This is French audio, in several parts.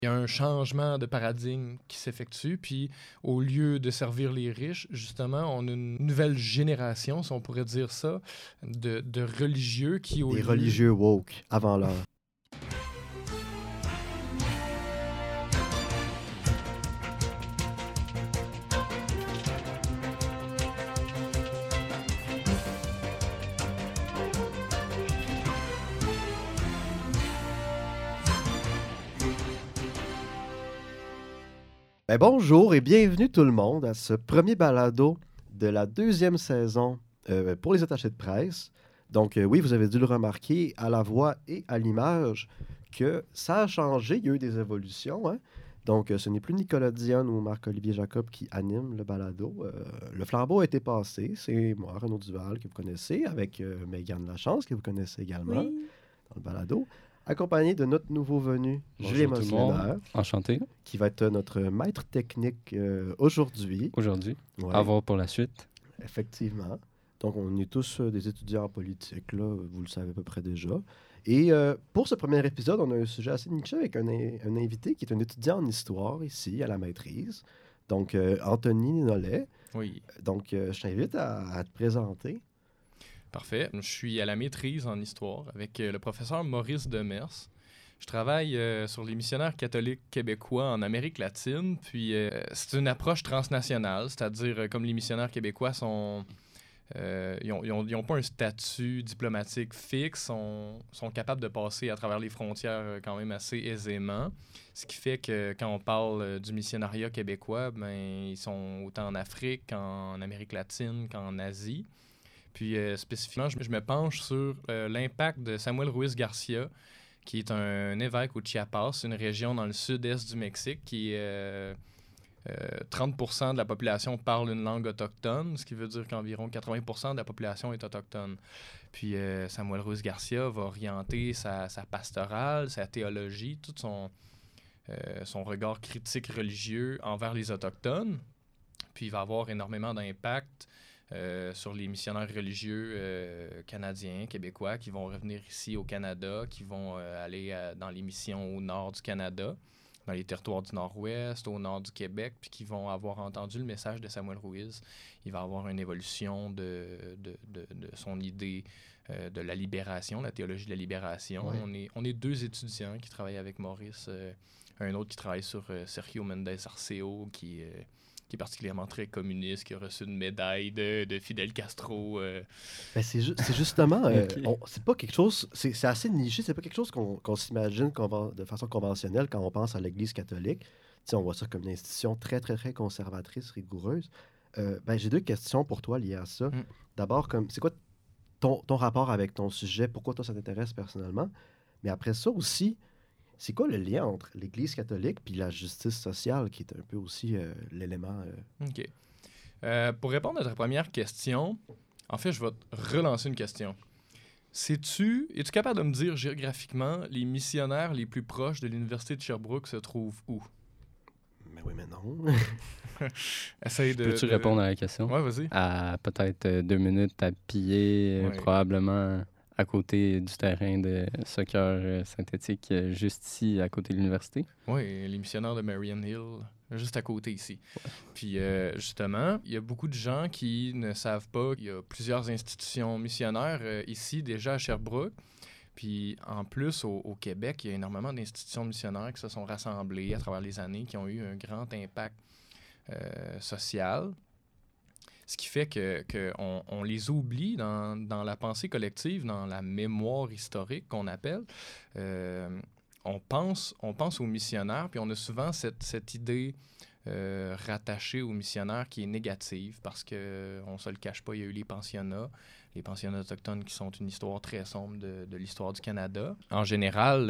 Il y a un changement de paradigme qui s'effectue, puis au lieu de servir les riches, justement, on a une nouvelle génération, si on pourrait dire ça, de religieux qui, au Des lieu... religieux woke, avant l'heure. Bonjour et bienvenue tout le monde à ce premier balado de la deuxième saison pour les attachés de presse. Donc oui, vous avez dû le remarquer à la voix et à l'image que ça a changé, il y a eu des évolutions. Hein? Donc ce n'est plus Nicolas Dionne ou Marc-Olivier Jacob qui animent le balado. Le flambeau a été passé, c'est moi, Renaud Duval, que vous connaissez, avec Mégane Lachance, que vous connaissez également dans le balado. Accompagné de notre nouveau venu, Julien Bonjour tout le monde. Mossener, Enchanté. qui va être notre maître technique aujourd'hui. Ouais, À voir pour la suite. effectivement. Donc, on est tous des étudiants en politique, là, vous le savez à peu près déjà. Et pour ce premier épisode, on a un sujet assez niché avec un invité qui est un étudiant en histoire ici, à la maîtrise. Donc, Anthony Nollet. Oui, Donc, je t'invite à te présenter. parfait. Je suis à la maîtrise en histoire avec le professeur Maurice Demers. Je travaille sur les missionnaires catholiques québécois en Amérique latine, puis c'est une approche transnationale, c'est-à-dire comme les missionnaires québécois sont... ils n'ont pas un statut diplomatique fixe, sont capables de passer à travers les frontières quand même assez aisément. Ce qui fait que quand on parle du missionnariat québécois, ben, ils sont autant en Afrique qu'en Amérique latine qu'en Asie. Puis spécifiquement, je me penche sur l'impact de Samuel Ruiz Garcia, qui est un évêque au Chiapas, une région dans le sud-est du Mexique qui est... 30% de la population parle une langue autochtone, ce qui veut dire qu'environ 80% de la population est autochtone. Puis Samuel Ruiz Garcia va orienter sa pastorale, sa théologie, tout son regard critique religieux envers les autochtones. Puis il va avoir énormément d'impact sur les missionnaires religieux canadiens, québécois, qui vont revenir ici au Canada, qui vont aller dans les missions au nord du Canada, dans les territoires du Nord-Ouest, au nord du Québec, puis qui vont avoir entendu le message de Samuel Ruiz. Il va avoir une évolution de son idée de la libération, la théologie de la libération. Ouais. On est deux étudiants qui travaillent avec Maurice, un autre qui travaille sur Sergio Méndez Arceo, qui est particulièrement très communiste, qui a reçu une médaille de Fidel Castro. C'est justement, Ok. c'est pas quelque chose, c'est assez niché, c'est pas quelque chose qu'on s'imagine de façon conventionnelle quand on pense à l'Église catholique. Tu sais, on voit ça comme une institution très, très, très conservatrice, rigoureuse. J'ai deux questions pour toi liées à ça. Mm. D'abord, c'est quoi ton rapport avec ton sujet? Pourquoi toi, ça t'intéresse personnellement? Mais après ça aussi, c'est quoi le lien entre l'Église catholique puis la justice sociale, qui est un peu aussi l'élément... OK. Pour répondre à ta première question, en fait, je vais te relancer une question. Es-tu capable de me dire géographiquement les missionnaires les plus proches de l'Université de Sherbrooke se trouvent où? Mais oui, mais non. Essaye de... Peux-tu répondre à la question? Ouais, vas-y. À peut-être 2 minutes à piller, Ouais. probablement à côté du terrain de soccer synthétique, juste ici, à côté de l'université. Oui, les missionnaires de Marion Hill, juste à côté ici. Puis justement, il y a beaucoup de gens qui ne savent pas qu'il y a plusieurs institutions missionnaires ici, déjà à Sherbrooke. Puis en plus, au Québec, il y a énormément d'institutions missionnaires qui se sont rassemblées à travers les années, qui ont eu un grand impact social. Ce qui fait qu'on les oublie dans la pensée collective, dans la mémoire historique qu'on appelle. On pense aux missionnaires, puis on a souvent cette idée rattachée aux missionnaires qui est négative parce qu'on ne se le cache pas, il y a eu les pensionnats autochtones qui sont une histoire très sombre de l'histoire du Canada. En général,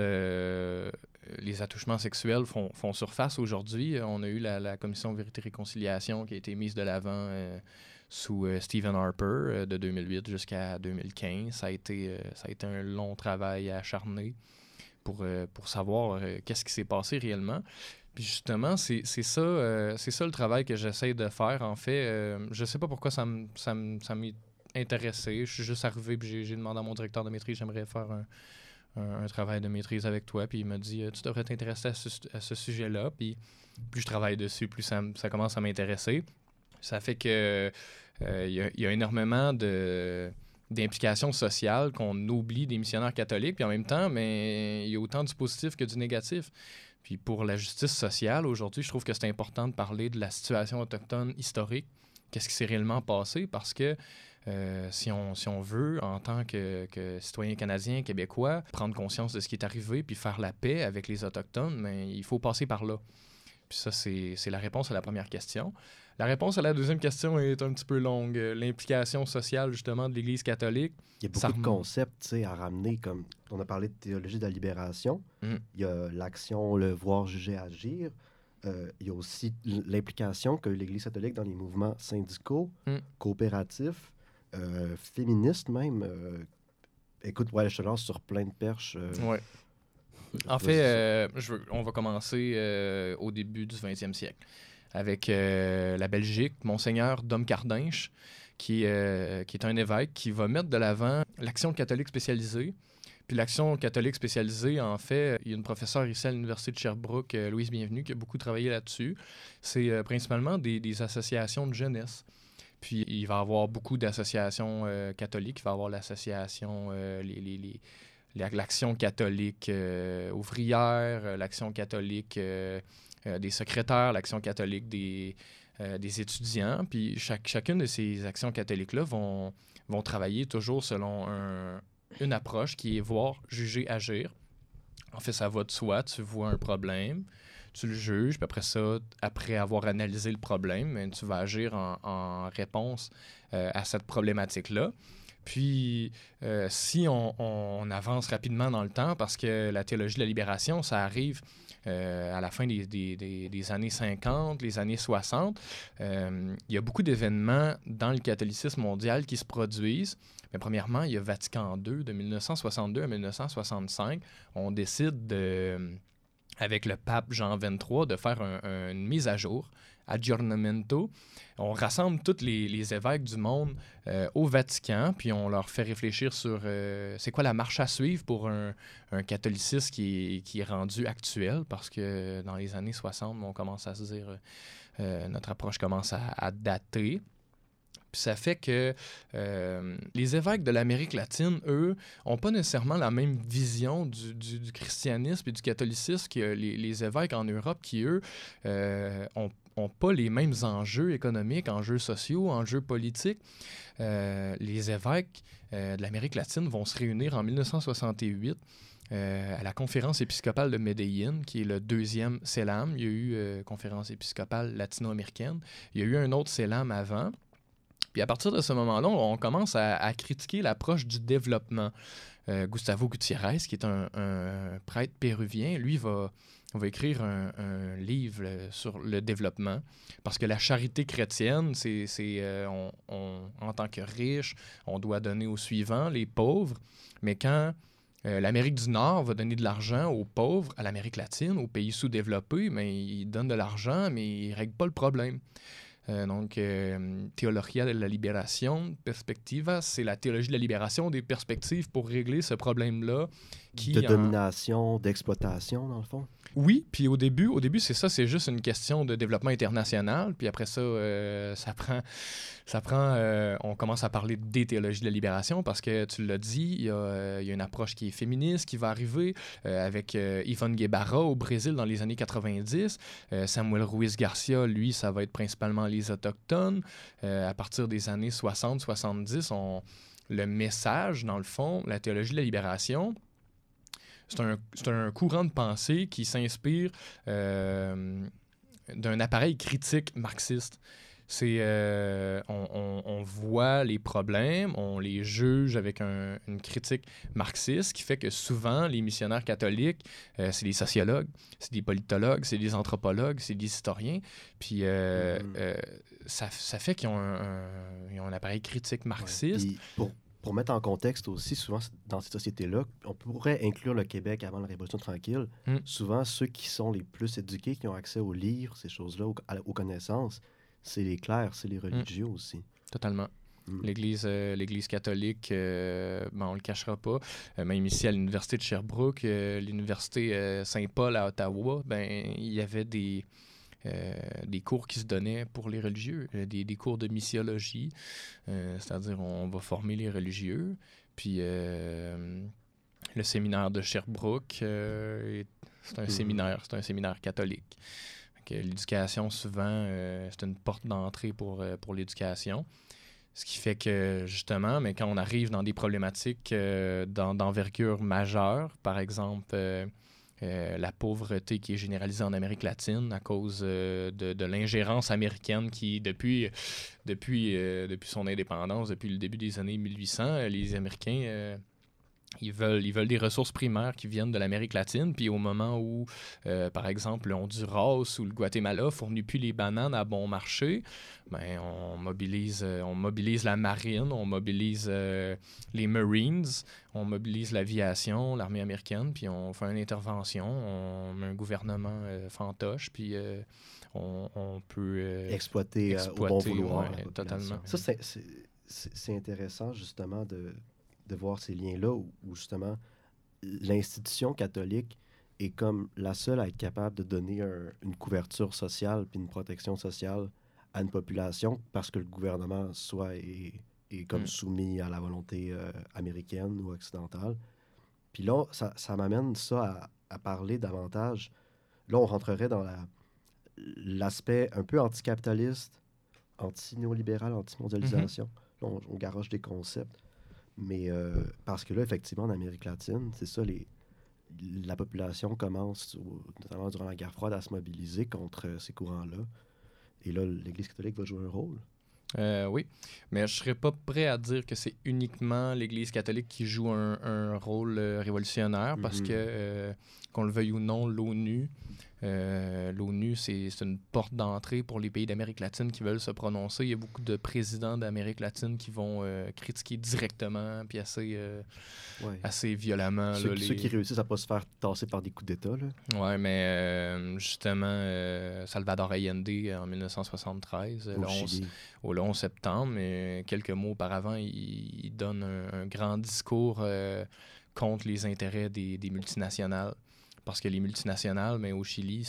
les attouchements sexuels font surface aujourd'hui. On a eu la commission Vérité-Réconciliation qui a été mise de l'avant sous Stephen Harper de 2008 jusqu'à 2015. Ça a été un long travail acharné pour savoir qu'est-ce qui s'est passé réellement. Puis justement, c'est ça le travail que j'essaie de faire. En fait, je sais pas pourquoi ça m'est intéressé. Je suis juste arrivé et j'ai demandé à mon directeur de maîtrise, j'aimerais faire un travail de maîtrise avec toi, puis il m'a dit tu devrais t'intéresser à ce sujet-là. Puis plus je travaille dessus, plus ça commence à m'intéresser. Ça fait que il y a énormément d'implications sociales qu'on oublie des missionnaires catholiques, puis en même temps, mais il y a autant du positif que du négatif. Puis pour la justice sociale, aujourd'hui, je trouve que c'est important de parler de la situation autochtone historique, qu'est-ce qui s'est réellement passé, parce que si on veut, en tant que citoyen canadien, québécois, prendre conscience de ce qui est arrivé puis faire la paix avec les Autochtones, mais il faut passer par là. Puis ça, c'est la réponse à la première question. La réponse à la deuxième question est un petit peu longue. L'implication sociale, justement, de l'Église catholique. Il y a beaucoup de concepts à ramener, comme on a parlé de théologie de la libération. Il y a l'action, le voir, juger, agir. Il y a aussi l'implication qu'a eu l'Église catholique dans les mouvements syndicaux, coopératifs, féministes même. Écoute, je te lance sur plein de perches. Ouais. En fait, on va commencer au début du 20e siècle avec la Belgique, Monseigneur Dom Cardinche, qui est un évêque qui va mettre de l'avant l'action catholique spécialisée. Puis l'action catholique spécialisée, en fait, il y a une professeure ici à l'Université de Sherbrooke, Louise Bienvenue, qui a beaucoup travaillé là-dessus. C'est principalement des associations de jeunesse. Puis il va y avoir beaucoup d'associations catholiques. Il va y avoir l'association, l'action catholique ouvrière, l'action catholique des secrétaires, l'action catholique des étudiants. Puis chacune de ces actions catholiques-là vont travailler toujours selon une approche qui est voir, juger, agir. En fait, ça va de soi. Tu vois un problème, tu le juges, puis après ça, après avoir analysé le problème, tu vas agir en réponse à cette problématique-là. Puis, si on avance rapidement dans le temps, parce que la théologie de la libération, ça arrive à la fin des années 50, les années 60, il y a beaucoup d'événements dans le catholicisme mondial qui se produisent. Mais premièrement, il y a Vatican II de 1962 à 1965. On décide, avec le pape Jean XXIII, de faire une mise à jour, aggiornamento. On rassemble tous les évêques du monde au Vatican, puis on leur fait réfléchir sur c'est quoi la marche à suivre pour un catholicisme qui est rendu actuel, parce que dans les années 60, on commence à se dire notre approche commence à dater. Puis ça fait que les évêques de l'Amérique latine, eux, n'ont pas nécessairement la même vision du christianisme et du catholicisme que les évêques en Europe qui, eux, ont pas les mêmes enjeux économiques, enjeux sociaux, enjeux politiques. Les évêques de l'Amérique latine vont se réunir en 1968 à la conférence épiscopale de Medellín, qui est le deuxième CELAM. Il y a eu conférence épiscopale latino-américaine. Il y a eu un autre CELAM avant. Puis à partir de ce moment-là, on commence à critiquer l'approche du développement. Gustavo Gutiérrez, qui est un prêtre péruvien, lui va écrire un livre sur le développement, parce que la charité chrétienne, en tant que riche, on doit donner aux suivants, les pauvres, mais quand l'Amérique du Nord va donner de l'argent aux pauvres, à l'Amérique latine, aux pays sous-développés, mais ils donnent de l'argent, mais ils ne règlent pas le problème. Donc, Théologia de la Libération, Perspectiva, c'est la théologie de la libération des perspectives pour régler ce problème-là. De domination, d'exploitation, dans le fond? Oui, puis au début c'est ça, c'est juste une question de développement international. Puis après ça, on commence à parler des théologies de la libération, parce que tu l'as dit, il y a une approche qui est féministe qui va arriver avec Ivonne Guevara au Brésil dans les années 90. Samuel Ruiz Garcia, lui, ça va être principalement les Autochtones. À partir des années 60-70, le message, dans le fond, la théologie de la libération, c'est un courant de pensée qui s'inspire d'un appareil critique marxiste. On voit les problèmes, on les juge avec une critique marxiste, qui fait que souvent, les missionnaires catholiques, c'est des sociologues, c'est des politologues, c'est des anthropologues, c'est des historiens. Puis ça fait qu'ils ont un appareil critique marxiste. Pour mettre en contexte aussi, souvent, dans ces sociétés-là, on pourrait inclure le Québec avant la Révolution tranquille. Souvent, ceux qui sont les plus éduqués, qui ont accès aux livres, ces choses-là, aux connaissances, c'est les clercs, c'est les religieux aussi. Totalement. L'Église catholique, on le cachera pas. Même ici à l'Université de Sherbrooke, l'Université Saint-Paul à Ottawa, il y avait des cours qui se donnaient pour les religieux, des cours de missiologie, c'est-à-dire on va former les religieux. Puis le séminaire de Sherbrooke, c'est un séminaire catholique. L'éducation, souvent, c'est une porte d'entrée pour l'éducation. Ce qui fait que, justement, mais quand on arrive dans des problématiques d'envergure majeure, par exemple, la pauvreté qui est généralisée en Amérique latine à cause de l'ingérence américaine qui, depuis son indépendance, depuis le début des années 1800, les Américains... Ils veulent des ressources primaires qui viennent de l'Amérique latine. Puis au moment où, par exemple, le Honduras ou le Guatemala ne fournit plus les bananes à bon marché, on mobilise la marine, on mobilise les Marines, on mobilise l'aviation, l'armée américaine, puis on fait une intervention, on met un gouvernement fantoche, puis on peut exploiter au bon vouloir. Totalement. Ça, c'est intéressant, justement, de voir ces liens-là où justement l'institution catholique est comme la seule à être capable de donner une couverture sociale puis une protection sociale à une population parce que le gouvernement soit est comme soumis à la volonté américaine ou occidentale. Puis là, ça m'amène ça à parler davantage. Là, on rentrerait dans l'aspect un peu anticapitaliste, anti-néolibéral, anti-mondialisation. Là, on garoche des concepts. Mais parce que là, effectivement, en Amérique latine, c'est ça, la population commence, notamment durant la guerre froide, à se mobiliser contre ces courants-là. Et là, l'Église catholique va jouer un rôle. Oui, mais je ne serais pas prêt à dire que c'est uniquement l'Église catholique qui joue un rôle révolutionnaire parce que, qu'on le veuille ou non, l'ONU, c'est une porte d'entrée pour les pays d'Amérique latine qui veulent se prononcer. Il y a beaucoup de présidents d'Amérique latine qui vont critiquer directement puis assez violemment. Ceux qui réussissent à ne pas se faire tasser par des coups d'État. Oui, mais justement, Salvador Allende, en 1973, au 11 septembre, mais quelques mois auparavant, il donne un grand discours contre les intérêts des multinationales. Parce que les multinationales, mais au Chili,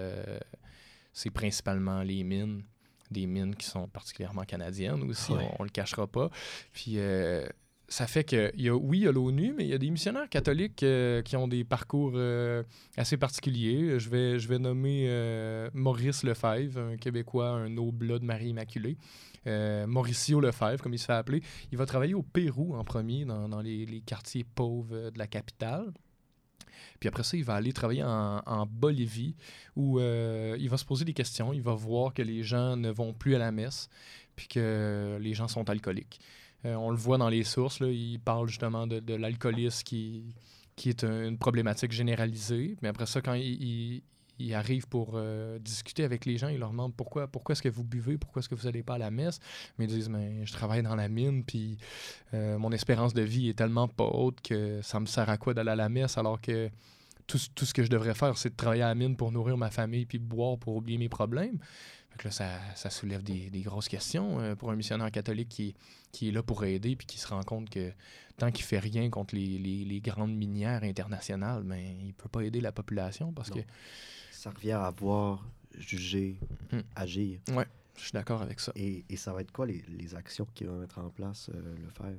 c'est principalement les mines. Des mines qui sont particulièrement canadiennes aussi, on ne le cachera pas. Puis ça fait que, il y a l'ONU, mais il y a des missionnaires catholiques qui ont des parcours assez particuliers. Je vais nommer Maurice Lefebvre, un Québécois, un oblat de Marie Immaculée. Mauricio Lefebvre, comme il se fait appeler. Il va travailler au Pérou en premier, dans les quartiers pauvres de la capitale. Puis après ça, il va aller travailler en Bolivie où il va se poser des questions. Il va voir que les gens ne vont plus à la messe puis que les gens sont alcooliques. On le voit dans les sources. Là, il parle justement de l'alcoolisme qui est une problématique généralisée. Mais après ça, quand il arrive pour discuter avec les gens, il leur demande pourquoi est-ce que vous buvez, pourquoi est-ce que vous n'allez pas à la messe. Mais ils disent, je travaille dans la mine, puis mon espérance de vie est tellement pas haute que ça me sert à quoi d'aller à la messe alors que tout ce que je devrais faire, c'est de travailler à la mine pour nourrir ma famille puis boire pour oublier mes problèmes. Fait que là, ça soulève des grosses questions pour un missionnaire catholique qui est là pour aider puis qui se rend compte que tant qu'il fait rien contre les grandes minières internationales, il ne peut pas aider la population parce que... Ça revient à voir, juger, agir. Oui, je suis d'accord avec ça. Et ça va être quoi les actions qu'il va mettre en place, Lefebvre?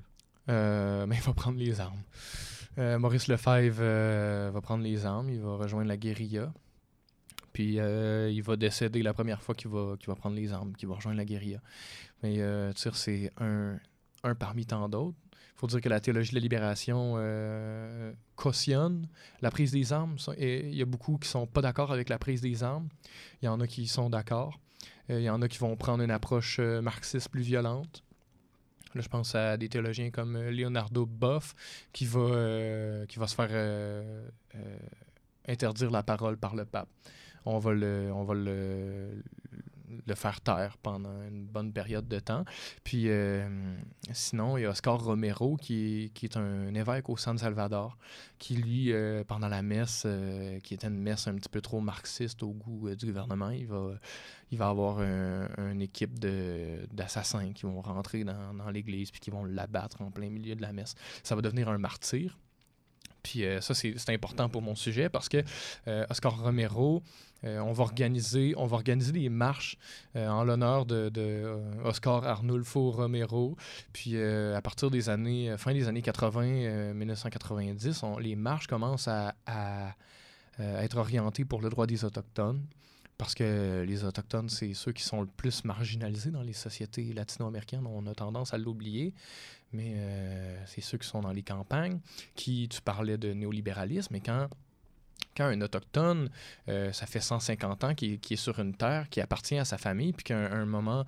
Il va prendre les armes. Maurice Lefebvre va prendre les armes, il va rejoindre la guérilla. Puis il va décéder la première fois qu'il va prendre les armes, qu'il va rejoindre la guérilla. Mais c'est un parmi tant d'autres. Il faut dire que la théologie de la libération cautionne la prise des armes. Il y a beaucoup qui ne sont pas d'accord avec la prise des armes. Il y en a qui sont d'accord. Il y en a qui vont prendre une approche marxiste plus violente. Là, je pense à des théologiens comme Leonardo Boff qui va se faire interdire la parole par le pape. On va le faire taire pendant une bonne période de temps. Puis sinon, il y a Oscar Romero, qui est un évêque au San Salvador, qui, lui, pendant la messe, qui était une messe un petit peu trop marxiste au goût du gouvernement, il va avoir une équipe d'assassins qui vont rentrer dans l'église puis qui vont l'abattre en plein milieu de la messe. Ça va devenir un martyr. Puis ça, c'est important pour mon sujet parce que Oscar Romero, on va organiser des marches en l'honneur de Oscar Arnulfo Romero. Puis à partir des fin des années 80, 1990, les marches commencent à être orientées pour le droit des Autochtones. Parce que les Autochtones, c'est ceux qui sont le plus marginalisés dans les sociétés latino-américaines. On a tendance à l'oublier, mais c'est ceux qui sont dans les campagnes. Tu parlais de néolibéralisme, mais quand un Autochtone, ça fait 150 ans qu'il est sur une terre qui appartient à sa famille, puis qu'à un moment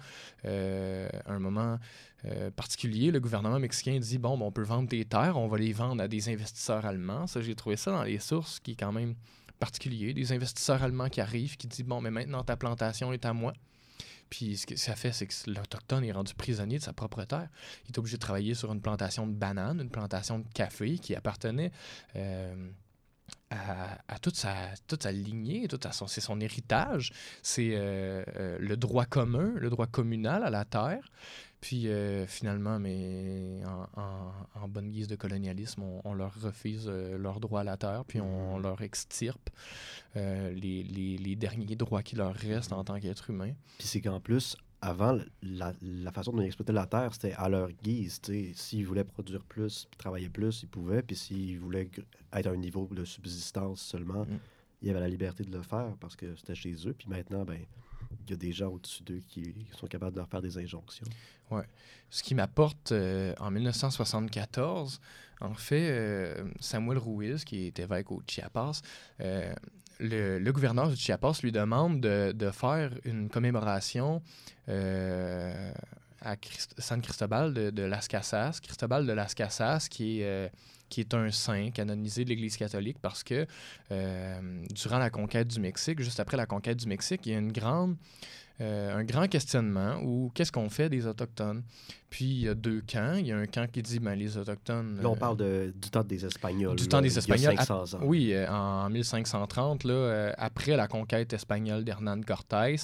particulier, le gouvernement mexicain dit « Bon, on peut vendre tes terres, on va les vendre à des investisseurs allemands. » Ça, j'ai trouvé ça dans les sources qui est quand même particulier, des investisseurs allemands qui arrivent, qui disent « Bon, mais maintenant, ta plantation est à moi. » Puis ce que ça fait, c'est que l'Autochtone est rendu prisonnier de sa propre terre. Il est obligé de travailler sur une plantation de bananes, une plantation de café qui appartenait à toute sa lignée, c'est son héritage. C'est le droit commun, le droit communal à la terre. Puis finalement, mais en bonne guise de colonialisme, on leur refuse leur droit à la terre, puis on leur extirpe les derniers droits qui leur restent en tant qu'être humain. Puis c'est qu'en plus, avant, la façon dont ils exploitaient la terre, c'était à leur guise. S'ils voulaient produire plus, puis travailler plus, ils pouvaient. Puis s'ils voulaient être à un niveau de subsistance seulement, ils avaient la liberté de le faire parce que c'était chez eux. Puis maintenant, ben, il y a des gens au-dessus d'eux qui sont capables de leur faire des injonctions. Ouais. Ce qui m'apporte en 1974, en fait, Samuel Ruiz, qui est évêque au Chiapas, le gouverneur du Chiapas lui demande de faire une commémoration à San Cristobal de Las Casas. Cristobal de Las Casas, qui est un saint canonisé de l'Église catholique parce que durant la conquête du Mexique, juste après la conquête du Mexique, il y a un grand questionnement où qu'est-ce qu'on fait des Autochtones? Puis il y a deux camps. Il y a un camp qui dit les Autochtones... Là, on parle du temps des Espagnols. Du temps des Espagnols. Il y a 500 ans. Oui, en 1530, là, après la conquête espagnole d'Hernán Cortés,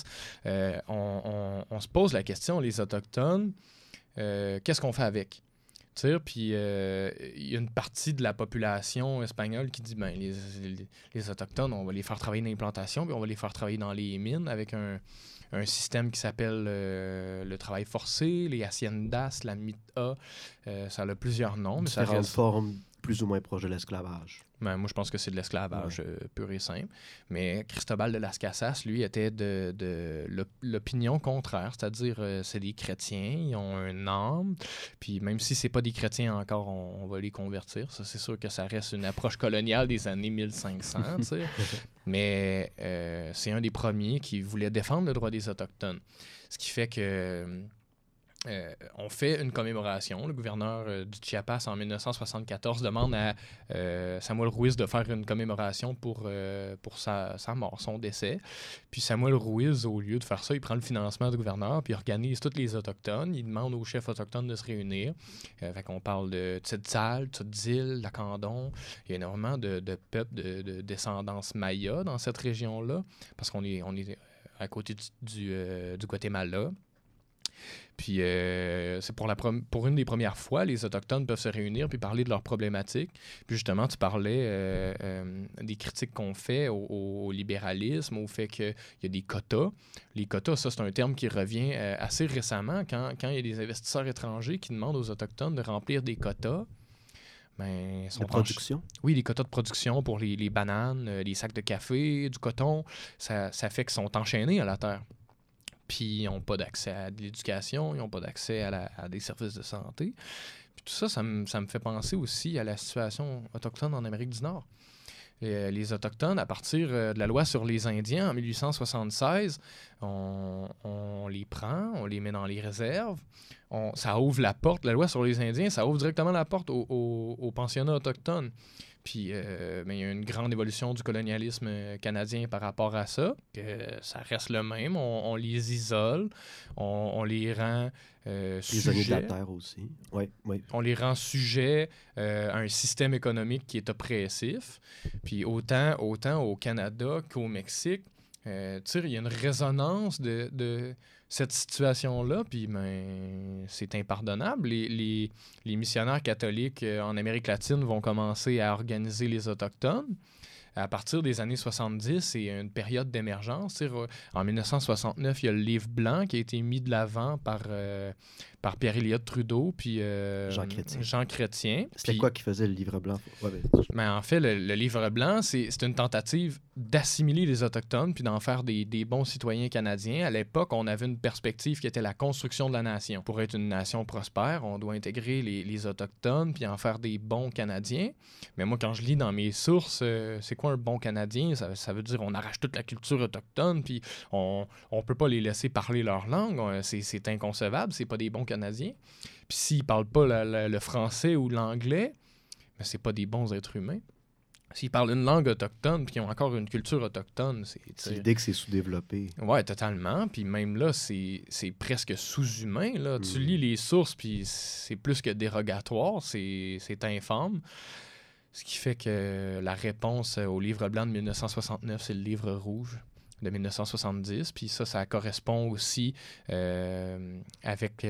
on se pose la question, les Autochtones, qu'est-ce qu'on fait avec? Puis il y a une partie de la population espagnole qui dit les Autochtones, on va les faire travailler dans les plantations, puis on va les faire travailler dans les mines avec un système qui s'appelle le travail forcé, les haciendas, la mita. Ça a plusieurs noms. Différentes formes plus ou moins proches de l'esclavage. Moi, je pense que c'est de l'esclavage pur et simple. Mais Cristobal de Las Casas, lui, était de l'opinion contraire, c'est-à-dire c'est des chrétiens, ils ont un âme, puis même si c'est pas des chrétiens encore, on va les convertir. Ça, c'est sûr que ça reste une approche coloniale des années 1500, tu sais. Mais c'est un des premiers qui voulait défendre le droit des Autochtones. Ce qui fait que... on fait une commémoration. Le gouverneur du Chiapas, en 1974, demande à Samuel Ruiz de faire une commémoration pour sa mort, son décès. Puis Samuel Ruiz, au lieu de faire ça, il prend le financement du gouverneur, puis il organise tous les Autochtones. Il demande aux chefs autochtones de se réunir. Fait qu'on parle de Tzitzal, Tzotzil, Lacandon. Il y a énormément de peuples de descendance maya dans cette région-là, parce qu'on est à côté du Guatemala. Puis c'est pour une des premières fois, les Autochtones peuvent se réunir puis parler de leurs problématiques. Puis justement, tu parlais des critiques qu'on fait au libéralisme, au fait qu'il y a des quotas. Les quotas, ça, c'est un terme qui revient assez récemment quand il y a des investisseurs étrangers qui demandent aux Autochtones de remplir des quotas. De production? Oui, les quotas de production pour les bananes, les sacs de café, du coton. Ça fait qu'ils sont enchaînés à la terre. Puis ils n'ont pas d'accès à de l'éducation, ils n'ont pas d'accès à des services de santé. Puis tout ça, ça me fait penser aussi à la situation autochtone en Amérique du Nord. Les Autochtones, à partir de la loi sur les Indiens en 1876, on les prend, on les met dans les réserves. Ça ouvre la porte, la loi sur les Indiens, ça ouvre directement la porte aux pensionnats autochtones. Puis il y a une grande évolution du colonialisme canadien par rapport à ça. Ça reste le même. On les isole, on les rend Prisonniers de la sujets. terre aussi. Oui, oui. On les rend sujets à un système économique qui est oppressif. Puis autant au Canada qu'au Mexique, il y a une résonance de cette situation-là, puis c'est impardonnable. Les missionnaires catholiques en Amérique latine vont commencer à organiser les Autochtones. À partir des années 70, c'est une période d'émergence. En 1969, il y a le livre blanc qui a été mis de l'avant par Pierre-Éliott Trudeau puis Jean Chrétien. C'était quoi qui faisait le livre blanc? En fait, le livre blanc, c'est une tentative d'assimiler les Autochtones puis d'en faire des bons citoyens canadiens. À l'époque, on avait une perspective qui était la construction de la nation. Pour être une nation prospère, on doit intégrer les Autochtones puis en faire des bons Canadiens. Mais moi, quand je lis dans mes sources, c'est quoi un bon Canadien? Ça veut dire on arrache toute la culture autochtone puis on peut pas les laisser parler leur langue. C'est inconcevable, c'est pas des bons Canadiens. Puis s'ils parlent pas le français ou l'anglais, mais c'est pas des bons êtres humains. S'ils parlent une langue autochtone puis qu'ils ont encore une culture autochtone, c'est l'idée que c'est sous-développé. Ouais, totalement. Puis même là, c'est presque sous-humain. Là. Tu lis les sources, puis c'est plus que dérogatoire, c'est infâme. Ce qui fait que la réponse au livre blanc de 1969, c'est le livre rouge de 1970. Puis ça correspond aussi avec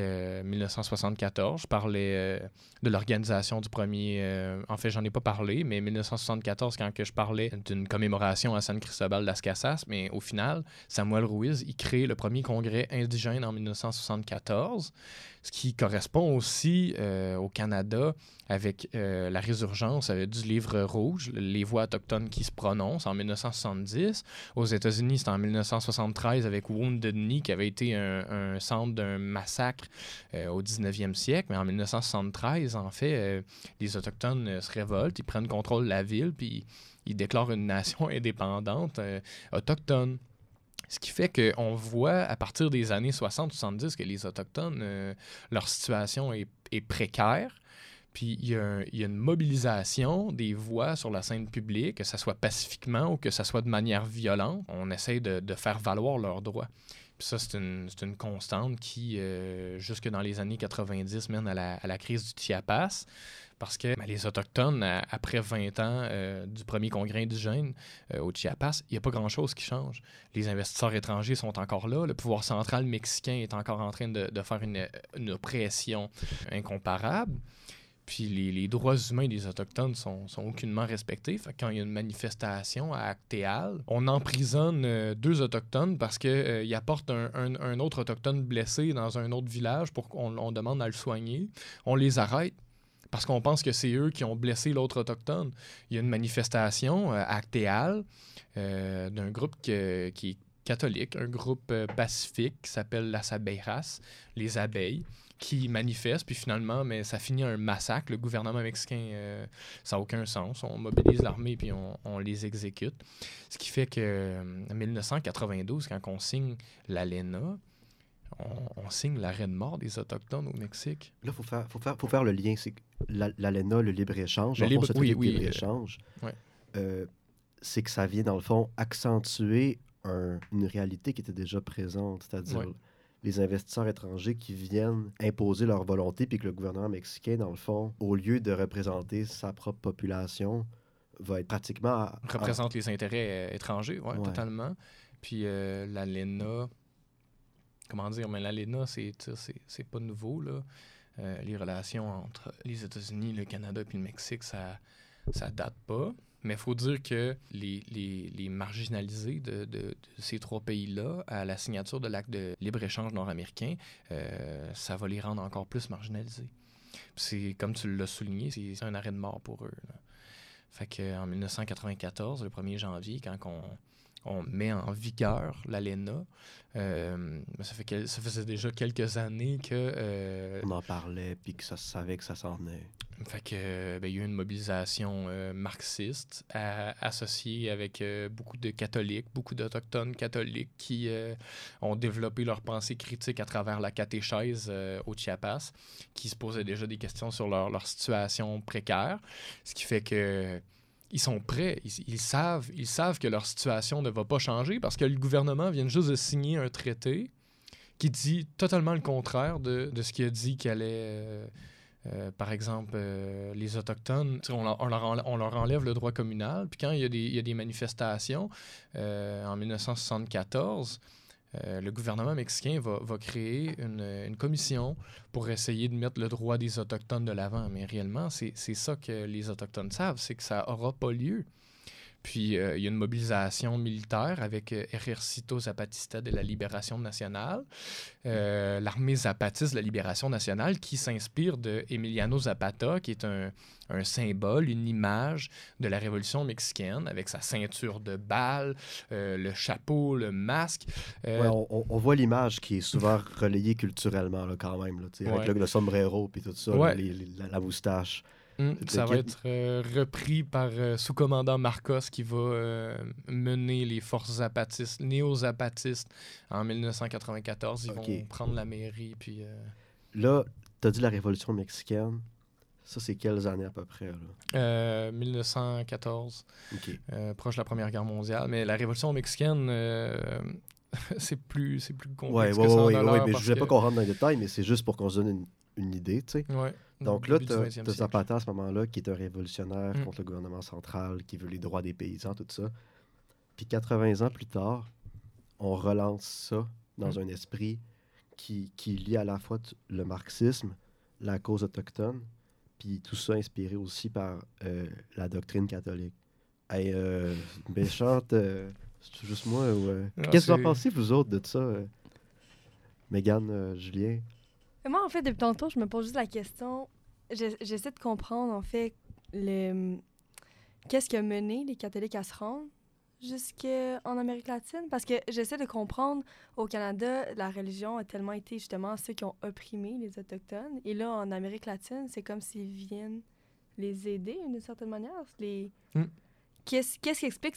1974. Je parlais de l'organisation du premier... en fait, j'en ai pas parlé, mais 1974, quand que je parlais d'une commémoration à San Cristobal das Casas, mais au final, Samuel Ruiz, il crée le premier congrès indigène en 1974, ce qui correspond aussi au Canada avec la résurgence du livre rouge, les voix autochtones qui se prononcent en 1970. Aux États-Unis, c'était en 1973 avec Wounded Knee, qui avait été un centre d'un massacre au 19e siècle. Mais en 1973, en fait, les Autochtones se révoltent, ils prennent contrôle de la ville, puis ils déclarent une nation indépendante autochtone. Ce qui fait qu'on voit à partir des années 60-70 que les Autochtones, leur situation est précaire. Puis il y a une mobilisation des voix sur la scène publique, que ce soit pacifiquement ou que ce soit de manière violente. On essaie de faire valoir leurs droits. Puis ça, c'est une constante qui, jusque dans les années 90, mène à la crise du Chiapas. Parce que les Autochtones, après 20 ans du premier congrès indigène au Chiapas, il n'y a pas grand-chose qui change. Les investisseurs étrangers sont encore là. Le pouvoir central mexicain est encore en train de faire une oppression incomparable. Puis les droits humains des Autochtones sont aucunement respectés. Fait que quand il y a une manifestation à Actéal, on emprisonne 2 Autochtones parce qu'ils apportent un autre Autochtone blessé dans un autre village pour qu'on demande à le soigner. On les arrête parce qu'on pense que c'est eux qui ont blessé l'autre Autochtone. Il y a une manifestation à Actéal d'un groupe qui est catholique, un groupe pacifique qui s'appelle Las Abejas, les abeilles, qui manifestent, puis finalement, mais ça finit un massacre. Le gouvernement mexicain, ça n'a aucun sens. On mobilise l'armée, puis on les exécute. Ce qui fait qu'en 1992, quand on signe l'ALENA, on signe l'arrêt de mort des Autochtones au Mexique. Là, il faut faire le lien. C'est que l'ALENA, le libre-échange, libre-échange, c'est que ça vient, dans le fond, accentuer une réalité qui était déjà présente, c'est-à-dire les investisseurs étrangers qui viennent imposer leur volonté, puis que le gouvernement mexicain, dans le fond, au lieu de représenter sa propre population, va être pratiquement... représente les intérêts étrangers, totalement. Puis l'ALENA... Comment dire? Mais l'ALENA, c'est pas nouveau, là. Les relations entre les États-Unis, le Canada et le Mexique, ça date pas. Mais il faut dire que les marginalisés de ces 3 pays-là, à la signature de l'acte de libre-échange nord-américain, ça va les rendre encore plus marginalisés. C'est, comme tu l'as souligné, c'est un arrêt de mort pour eux, là. Fait qu'en 1994, le 1er janvier, quand on met en vigueur l'ALENA, ça faisait déjà quelques années que... on en parlait, puis que ça se savait que ça s'en venait. Fait que il y a eu une mobilisation marxiste associée avec beaucoup de catholiques, beaucoup d'Autochtones catholiques qui ont développé leur pensée critique à travers la catéchèse au Chiapas, qui se posaient déjà des questions sur leur situation précaire. Ce qui fait que ils sont prêts. Ils savent que leur situation ne va pas changer parce que le gouvernement vient juste de signer un traité qui dit totalement le contraire de ce qu'il a dit qu'il allait... par exemple, les Autochtones, on leur enlève le droit communal. Puis quand il y a des manifestations, en 1974, le gouvernement mexicain va créer une commission pour essayer de mettre le droit des Autochtones de l'avant. Mais réellement, c'est ça que les Autochtones savent, c'est que ça n'aura pas lieu. Puis, il y a une mobilisation militaire avec Ejército Zapatista de la Libération nationale, l'armée zapatiste de la Libération nationale qui s'inspire de Emiliano Zapata, qui est un symbole, une image de la révolution mexicaine, avec sa ceinture de balles, le chapeau, le masque. Ouais, on voit l'image qui est souvent relayée culturellement là, quand même, là, avec le sombrero et tout ça, Ouais. la moustache. Ça va être repris par sous-commandant Marcos qui va mener les forces zapatistes, néo-zapatistes en 1994. Ils vont prendre la mairie. Puis, Là, tu as dit la révolution mexicaine. Ça, c'est quelles années à peu près? Là? 1914, proche de la Première Guerre mondiale. Mais la révolution mexicaine, c'est plus complexe que ça. Oui, mais je ne voulais pas qu'on rentre dans les détails, mais c'est juste pour qu'on se donne une idée, tu sais. Ouais. Donc là, tu as Zapata à ce moment-là, qui est un révolutionnaire contre le gouvernement central, qui veut les droits des paysans, tout ça. Puis 80 ans plus tard, on relance ça dans un esprit qui lie à la fois le marxisme, la cause autochtone, puis tout ça inspiré aussi par la doctrine catholique. Hey, méchante, c'est juste moi ou... Qu'est-ce que vous en pensez, vous autres, de ça, Mégane, Julien? Moi, en fait, depuis tantôt, je me pose juste la question. J'essaie de comprendre, en fait, qu'est-ce qui a mené les catholiques à se rendre jusqu'en Amérique latine. Parce que j'essaie de comprendre, au Canada, la religion a tellement été, justement, ceux qui ont opprimé les Autochtones. Et là, en Amérique latine, c'est comme s'ils viennent les aider, d'une certaine manière. Qu'est-ce qui explique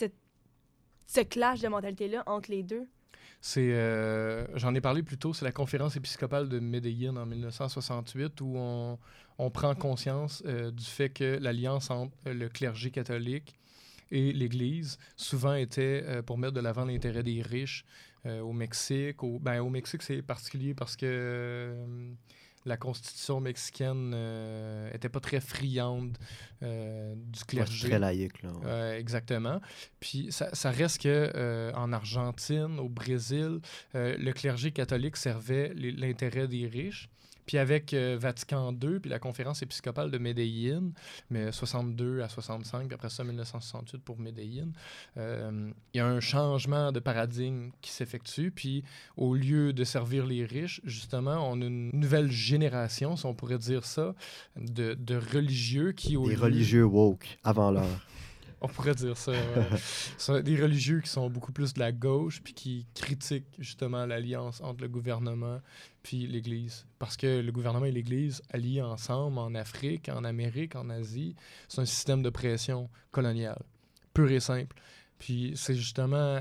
ce clash de mentalité-là entre les deux? J'en ai parlé plus tôt, c'est la conférence épiscopale de Medellín en 1968 où on prend conscience du fait que l'alliance entre le clergé catholique et l'Église souvent était pour mettre de l'avant l'intérêt des riches au Mexique. Au Mexique, c'est particulier parce que la constitution mexicaine était pas très friande du clergé. Très laïque, là. Ouais. Exactement. Puis ça reste que en Argentine, au Brésil, le clergé catholique servait l'intérêt des riches. Puis avec Vatican II, puis la conférence épiscopale de Medellín, mais 62 à 65, puis après ça, 1968 pour Medellín, il y a un changement de paradigme qui s'effectue. Puis au lieu de servir les riches, justement, on a une nouvelle génération, si on pourrait dire ça, de religieux qui... Des religieux woke, avant l'heure. On pourrait dire ça. Ouais. Des religieux qui sont beaucoup plus de la gauche puis qui critiquent justement l'alliance entre le gouvernement puis l'Église. Parce que le gouvernement et l'Église, alliés ensemble en Afrique, en Amérique, en Asie, c'est un système de pression coloniale, pur et simple. Puis c'est justement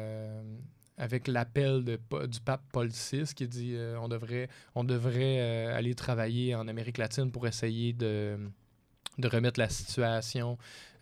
avec l'appel du pape Paul VI qui dit on devrait aller travailler en Amérique latine pour essayer de remettre la situation,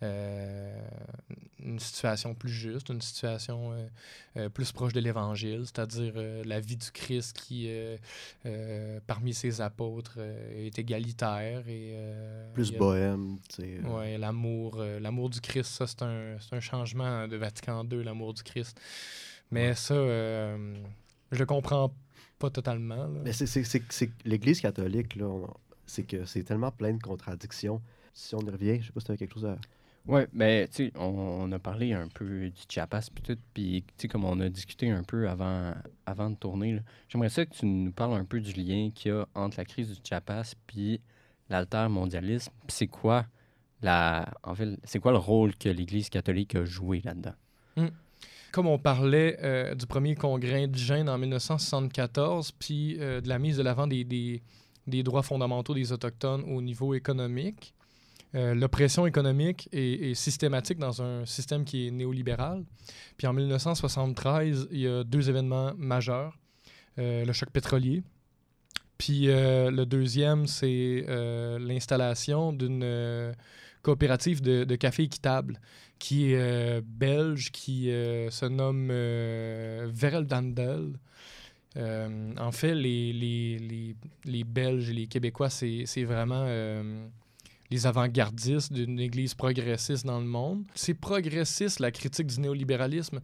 une situation plus juste, une situation plus proche de l'Évangile, c'est-à-dire la vie du Christ qui, parmi ses apôtres, est égalitaire. Et, plus bohème, tu sais. Oui, l'amour du Christ, ça, c'est un changement de Vatican II, l'amour du Christ. Mais ça, je le comprends pas totalement. Là. Mais c'est l'Église catholique, là, c'est que c'est tellement plein de contradictions. Si on y revient, je sais pas si tu avais quelque chose à... Oui, mais tu sais, on a parlé un peu du Chiapas puis tout, puis tu sais, comme on a discuté un peu avant de tourner, là, j'aimerais ça que tu nous parles un peu du lien qu'il y a entre la crise du Chiapas puis l'altermondialisme. Puis c'est quoi le rôle que l'Église catholique a joué là-dedans? Comme on parlait du premier congrès indigène en 1974, puis de la mise de l'avant des droits fondamentaux des Autochtones au niveau économique, l'oppression économique est systématique dans un système qui est néolibéral. Puis en 1973, il y a deux événements majeurs. Le choc pétrolier. Puis le deuxième, c'est l'installation d'une coopérative de café équitable qui est belge, qui se nomme Vereldaandel. En fait, les Belges et les Québécois, c'est vraiment les avant-gardistes d'une église progressiste dans le monde. C'est progressiste, la critique du néolibéralisme.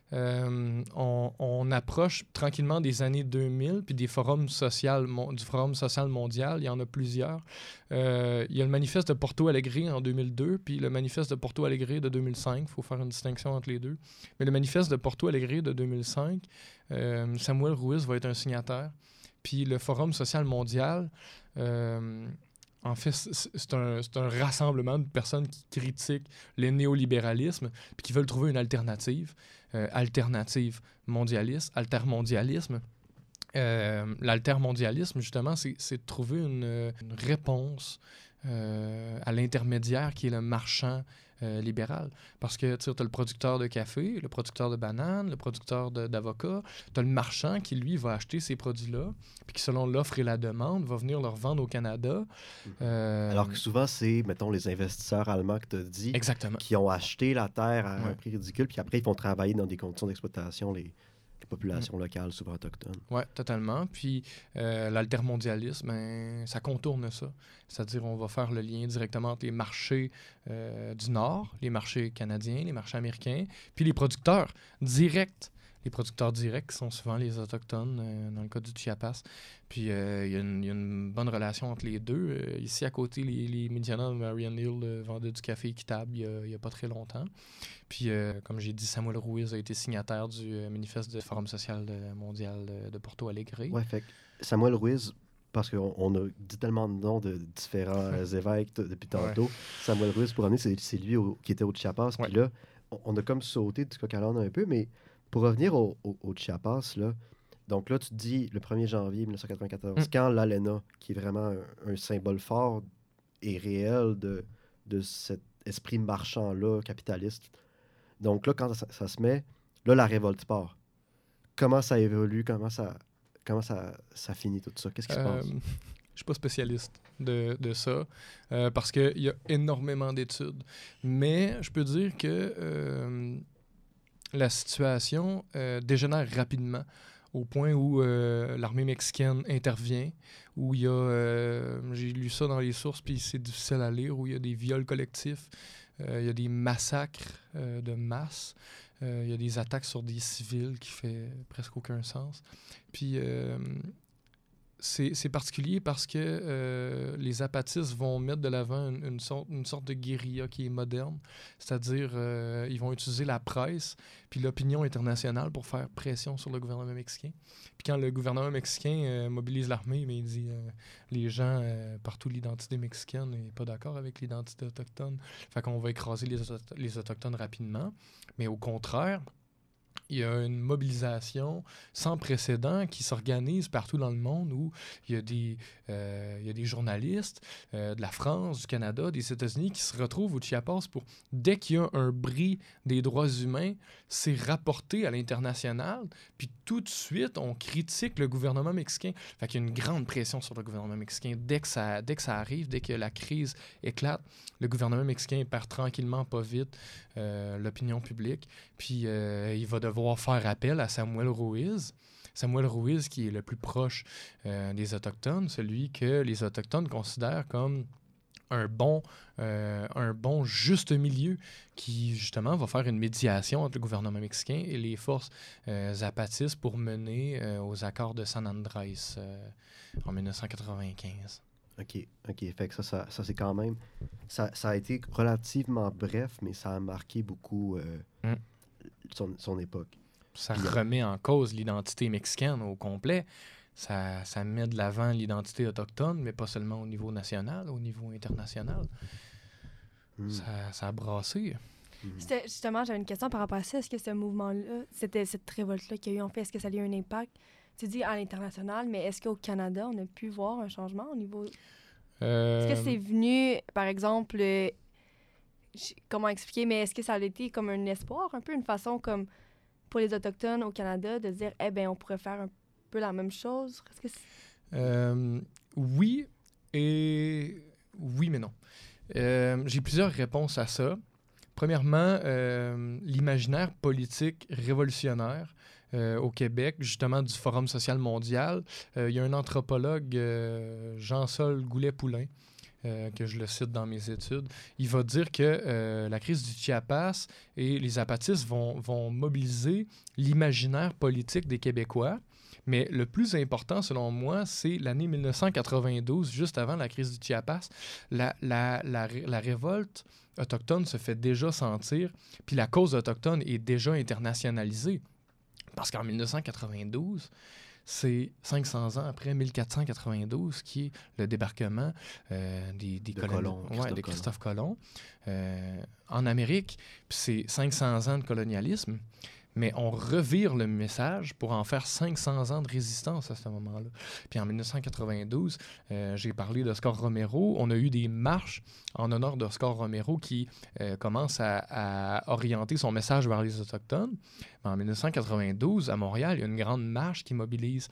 On approche tranquillement des années 2000, puis des forums du Forum social mondial, il y en a plusieurs. Il y a le manifeste de Porto Alegre en 2002, puis le manifeste de Porto Alegre de 2005. Il faut faire une distinction entre les deux. Mais le manifeste de Porto Alegre de 2005, Samuel Ruiz va être un signataire. Puis le Forum social mondial, en fait, c'est un rassemblement de personnes qui critiquent le néolibéralisme puis qui veulent trouver une alternative. Alternative mondialiste, altermondialisme. L'altermondialisme, justement, c'est de trouver une réponse à l'intermédiaire qui est le marchand libéral. Parce que tu as le producteur de café, le producteur de bananes, le producteur d'avocats. Tu as le marchand qui, lui, va acheter ces produits-là, puis qui, selon l'offre et la demande, va venir leur vendre au Canada. Alors que souvent, c'est, mettons, les investisseurs allemands que tu as dit, exactement, qui ont acheté la terre à un prix ridicule, puis après, ils vont travailler dans des conditions d'exploitation, les populations locales, souvent autochtones. Oui, totalement. Puis l'altermondialisme, ça contourne ça. C'est-à-dire, on va faire le lien directement entre les marchés du Nord, les marchés canadiens, les marchés américains, puis les producteurs directs. Les producteurs directs qui sont souvent les Autochtones, dans le cas du Chiapas. Puis il y a une bonne relation entre les deux. Ici, à côté, les Médianas de Marion Hill vendaient du café équitable il n'y a pas très longtemps. Puis, comme j'ai dit, Samuel Ruiz a été signataire du manifeste du Forum social mondial de Porto Alegre. Oui, fait que Samuel Ruiz, parce qu'on a dit tellement de noms de différents évêques depuis tantôt. Ouais. Samuel Ruiz, pour amener, c'est lui qui était au Chiapas. Puis là, on a comme sauté du coq à l'âne un peu, mais pour revenir au Chiapas, là, donc là, tu te dis le 1er janvier 1994, quand l'ALENA, qui est vraiment un symbole fort et réel de cet esprit marchand-là, capitaliste. Donc là, quand ça se met, là, la révolte part. Comment ça évolue? Comment ça finit tout ça? Qu'est-ce qui se passe? Je ne suis pas spécialiste de ça, parce qu'il y a énormément d'études. Mais je peux dire que la situation dégénère rapidement au point où l'armée mexicaine intervient, où il y a, j'ai lu ça dans les sources, puis c'est difficile à lire, où il y a des viols collectifs, il y a des massacres de masse, il y a des attaques sur des civils qui fait presque aucun sens. Puis c'est particulier parce que les apatistes vont mettre de l'avant une sorte de guérilla qui est moderne, c'est-à-dire ils vont utiliser la presse puis l'opinion internationale pour faire pression sur le gouvernement mexicain. Puis quand le gouvernement mexicain mobilise l'armée, mais il dit les gens partout l'identité mexicaine n'est pas d'accord avec l'identité autochtone, fait qu'on va écraser les autochtones rapidement. Mais au contraire, il y a une mobilisation sans précédent qui s'organise partout dans le monde où il y a des journalistes de la France, du Canada, des États-Unis qui se retrouvent au Chiapas pour, dès qu'il y a un bris des droits humains, c'est rapporté à l'international, puis tout de suite, on critique le gouvernement mexicain. Fait qu'il y a une grande pression sur le gouvernement mexicain. Dès que ça arrive, dès que la crise éclate, le gouvernement mexicain perd tranquillement, pas vite, l'opinion publique, puis il va devoir faire appel à Samuel Ruiz. Samuel Ruiz, qui est le plus proche des Autochtones, celui que les Autochtones considèrent comme un bon juste milieu qui, justement, va faire une médiation entre le gouvernement mexicain et les forces zapatistes pour mener aux accords de San Andrés en 1995. OK. Fait que ça c'est quand même... Ça a été relativement bref, mais ça a marqué beaucoup son époque. Ça remet en cause l'identité mexicaine au complet. Ça met de l'avant l'identité autochtone, mais pas seulement au niveau national, au niveau international. Ça a brassé. Justement, j'avais une question par rapport à ça. Est-ce que ce mouvement-là, cette révolte-là qu'il y a eu, en fait, est-ce que ça a eu un impact, tu dis, à l'international, mais est-ce qu'au Canada, on a pu voir un changement au niveau... Est-ce que c'est venu, par exemple, comment expliquer, mais est-ce que ça a été comme un espoir, un peu une façon comme pour les Autochtones au Canada de dire, on pourrait faire un peu la même chose? Est-ce que oui, mais non. J'ai plusieurs réponses à ça. Premièrement, l'imaginaire politique révolutionnaire au Québec, justement du Forum social mondial. Il y a un anthropologue, Jean-Sol Goulet-Poulain, que je le cite dans mes études. Il va dire que la crise du Chiapas et les apatistes vont mobiliser l'imaginaire politique des Québécois. Mais le plus important, selon moi, c'est l'année 1992, juste avant la crise du Chiapas. La révolte autochtone se fait déjà sentir, puis la cause autochtone est déjà internationalisée. Parce qu'en 1992, c'est 500 ans après 1492, qui est le débarquement des Colomb, de Christophe Colomb en Amérique. Puis c'est 500 ans de colonialisme. Mais on revire le message pour en faire 500 ans de résistance à ce moment-là. Puis en 1992, j'ai parlé d'Oscar Romero. On a eu des marches en honneur d'Oscar Romero qui commence à orienter son message vers les Autochtones. Mais en 1992, à Montréal, il y a une grande marche qui mobilise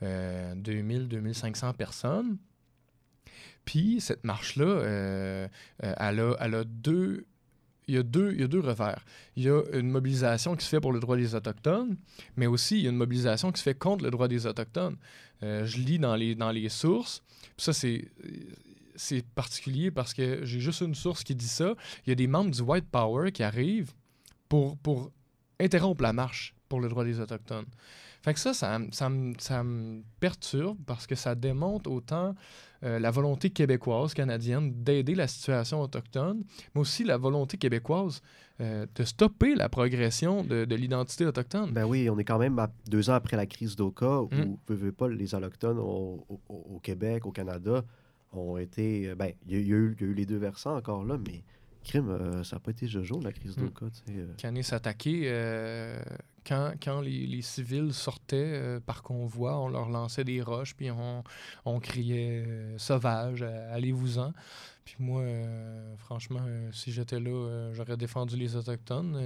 2000-2500 personnes. Puis cette marche-là, elle a deux... Il y a deux revers. Il y a une mobilisation qui se fait pour le droit des Autochtones, mais aussi il y a une mobilisation qui se fait contre le droit des Autochtones. Je lis dans les sources, puis ça c'est particulier parce que j'ai juste une source qui dit ça. Il y a des membres du White Power qui arrivent pour interrompre la marche pour le droit des Autochtones. Fait que ça me perturbe parce que ça démontre autant la volonté québécoise, canadienne, d'aider la situation autochtone, mais aussi la volonté québécoise de stopper la progression de l'identité autochtone. Ben oui, on est quand même 2 ans après la crise d'Oka, où, veux pas, les Autochtones au Québec, au Canada, ont été... Ben, il y a eu les deux versants encore là, mais crime, ça n'a pas été jojo, la crise d'Oka. Canet s'attaquait... Quand les civils sortaient par convoi, on leur lançait des roches, puis on criait « sauvage, allez-vous-en ». Puis moi, franchement, si j'étais là, j'aurais défendu les Autochtones.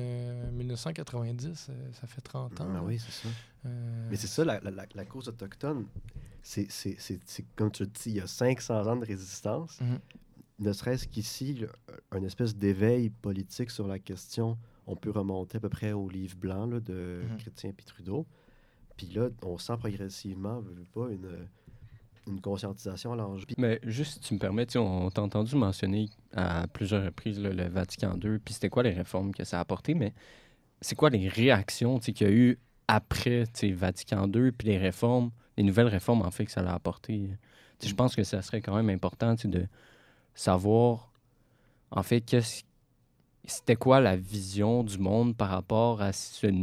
1990, ça fait 30 ans. Ben oui, c'est ça. Mais c'est ça, la cause autochtone, c'est comme tu le dis, il y a 500 ans de résistance. Ne serait-ce qu'ici, une espèce d'éveil politique sur la question... On peut remonter à peu près au livre blanc là, de Chrétien et Trudeau. Puis là, on sent progressivement, pas une conscientisation à l'enjeu. Mais juste, si tu me permets, on t'a entendu mentionner à plusieurs reprises là, le Vatican II, puis c'était quoi les réformes que ça a apporté, mais c'est quoi les réactions qu'il y a eu après Vatican II, puis les nouvelles réformes, en fait, que ça a apporté? Je pense que ça serait quand même important de savoir, en fait, c'était quoi la vision du monde par rapport à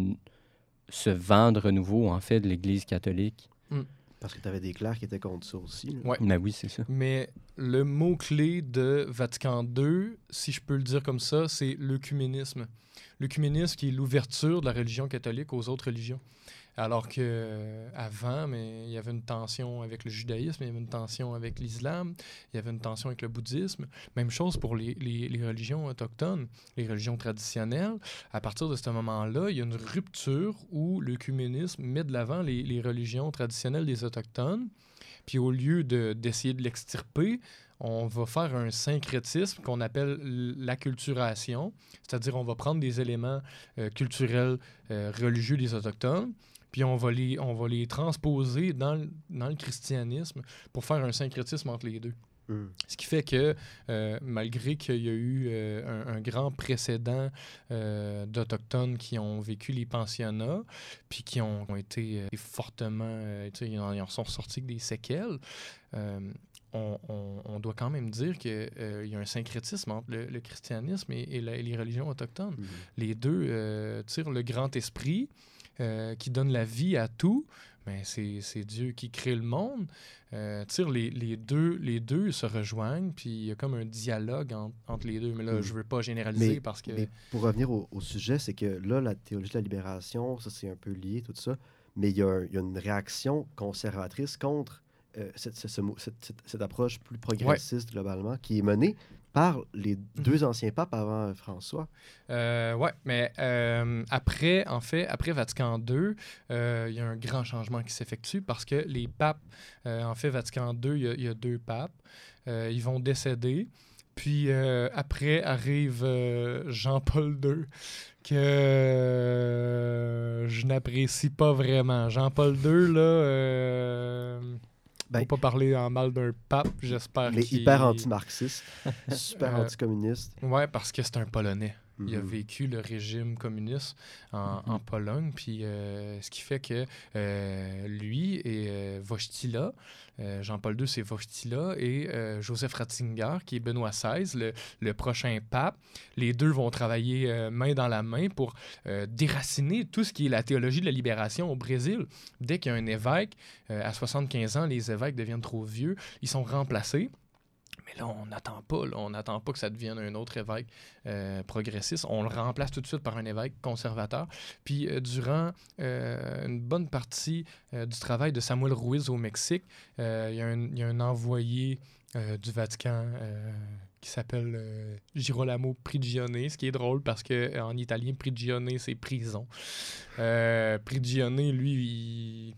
ce vent de renouveau, en fait, de l'Église catholique? Parce que tu avais des clercs qui étaient contre ça aussi. Ouais. Mais oui, c'est ça. Mais le mot-clé de Vatican II, si je peux le dire comme ça, c'est l'œcuménisme. L'œcuménisme qui est l'ouverture de la religion catholique aux autres religions. Alors qu'avant, il y avait une tension avec le judaïsme, il y avait une tension avec l'islam, il y avait une tension avec le bouddhisme. Même chose pour les religions autochtones, les religions traditionnelles. À partir de ce moment-là, il y a une rupture où l'œcuménisme met de l'avant les religions traditionnelles des Autochtones. Puis au lieu d'essayer de l'extirper, on va faire un syncrétisme qu'on appelle l'acculturation, c'est-à-dire on va prendre des éléments culturels religieux des Autochtones, puis on va les transposer dans le christianisme pour faire un syncrétisme entre les deux. Ce qui fait que, malgré qu'il y a eu un grand précédent d'Autochtones qui ont vécu les pensionnats, puis qui ont été fortement... ils en sont sortis avec des séquelles, on doit quand même dire qu'il y a un syncrétisme entre le christianisme et les religions autochtones. Les deux tirent le grand esprit qui donne la vie à tout, mais c'est Dieu qui crée le monde. Les deux se rejoignent, puis il y a comme un dialogue entre les deux. Mais là, je ne veux pas généraliser parce que... Mais pour revenir au sujet, c'est que là, la théologie de la libération, ça c'est un peu lié, tout ça, mais il y a une réaction conservatrice contre cette approche plus progressiste globalement, qui est menée par les deux anciens papes avant François. Oui, mais après Vatican II, il y a un grand changement qui s'effectue parce que les papes, en fait, Vatican II, il y a 2 papes, ils vont décéder. Puis après arrive Jean-Paul II, que je n'apprécie pas vraiment. Jean-Paul II, là, faut pas parler en mal d'un pape, j'espère Il est hyper anti-marxiste, super anti-communiste. Ouais, parce que c'est un Polonais. Il a Mhm. vécu le régime communiste en Pologne, puis ce qui fait que lui et Wojtyła, Jean-Paul II, c'est Wojtyła, et Joseph Ratzinger, qui est Benoît XVI, le prochain pape, les deux vont travailler main dans la main pour déraciner tout ce qui est la théologie de la libération au Brésil. Dès qu'il y a un évêque, à 75 ans, les évêques deviennent trop vieux, ils sont remplacés. Mais là, on n'attend pas que ça devienne un autre évêque progressiste. On le remplace tout de suite par un évêque conservateur. Puis, durant une bonne partie du travail de Samuel Ruiz au Mexique, il y a un envoyé du Vatican qui s'appelle Girolamo Prigione, ce qui est drôle parce qu'en italien, Prigione, c'est prison. Prigione, lui,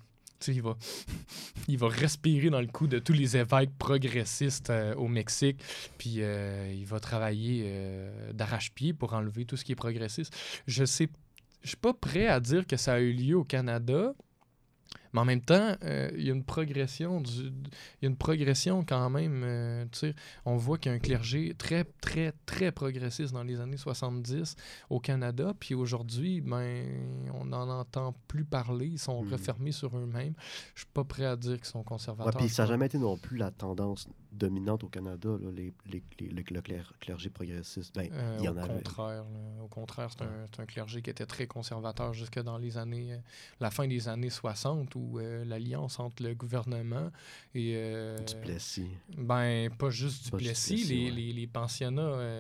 il va respirer dans le cou de tous les évêques progressistes au Mexique, puis il va travailler d'arrache-pied pour enlever tout ce qui est progressiste. Je suis pas prêt à dire que ça a eu lieu au Canada, mais en même temps, il y a une progression quand même. On voit qu'il y a un clergé très, très, très progressiste dans les années 70 au Canada. Puis aujourd'hui, on n'en entend plus parler. Ils sont refermés sur eux-mêmes. Je suis pas prêt à dire qu'ils sont conservateurs. Ouais, puis ça n'a jamais été non plus la tendance dominante au Canada, là, le clergé progressiste. Ben, il y en avait. Au contraire, c'est un clergé qui était très conservateur jusque dans les années, la fin des années 60, où l'alliance entre le gouvernement et... Duplessis. Ben, pas juste Duplessis. Ouais. Les pensionnats,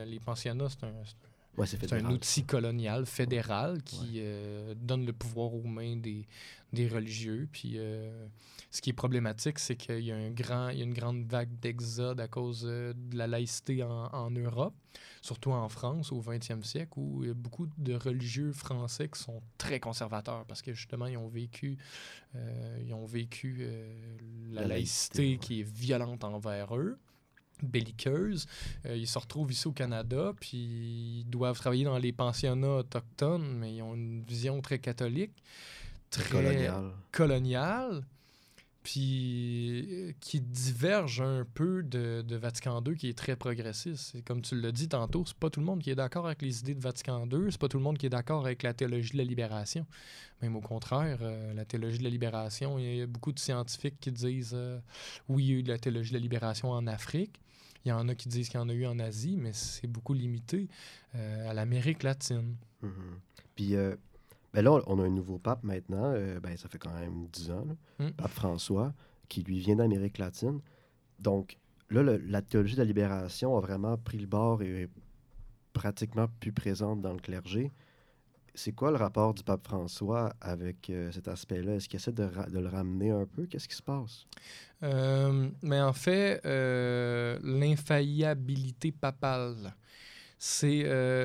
c'est un outil colonial fédéral qui donne le pouvoir aux mains des religieux. Puis ce qui est problématique, c'est qu'il y a une grande vague d'exode à cause de la laïcité en Europe, surtout en France au 20e siècle, où il y a beaucoup de religieux français qui sont très conservateurs parce que justement, ils ont vécu la laïcité qui est violente envers eux, belliqueuse. Ils se retrouvent ici au Canada, puis ils doivent travailler dans les pensionnats autochtones, mais ils ont une vision très catholique, très coloniale, puis qui diverge un peu de Vatican II, qui est très progressiste. Et comme tu l'as dit tantôt, c'est pas tout le monde qui est d'accord avec les idées de Vatican II, c'est pas tout le monde qui est d'accord avec la théologie de la libération. Même au contraire, la théologie de la libération, il y a beaucoup de scientifiques qui disent oui, il y a eu de la théologie de la libération en Afrique. Il y en a qui disent qu'il y en a eu en Asie, mais c'est beaucoup limité à l'Amérique latine. Mm-hmm. Puis là, on a un nouveau pape maintenant. Ça fait quand même 10 ans. Pape François, qui lui vient d'Amérique latine. Donc, là, la théologie de la libération a vraiment pris le bord et est pratiquement plus présente dans le clergé. C'est quoi le rapport du pape François avec cet aspect-là? Est-ce qu'il essaie de le ramener un peu? Qu'est-ce qui se passe? Mais en fait, l'infaillibilité papale, c'est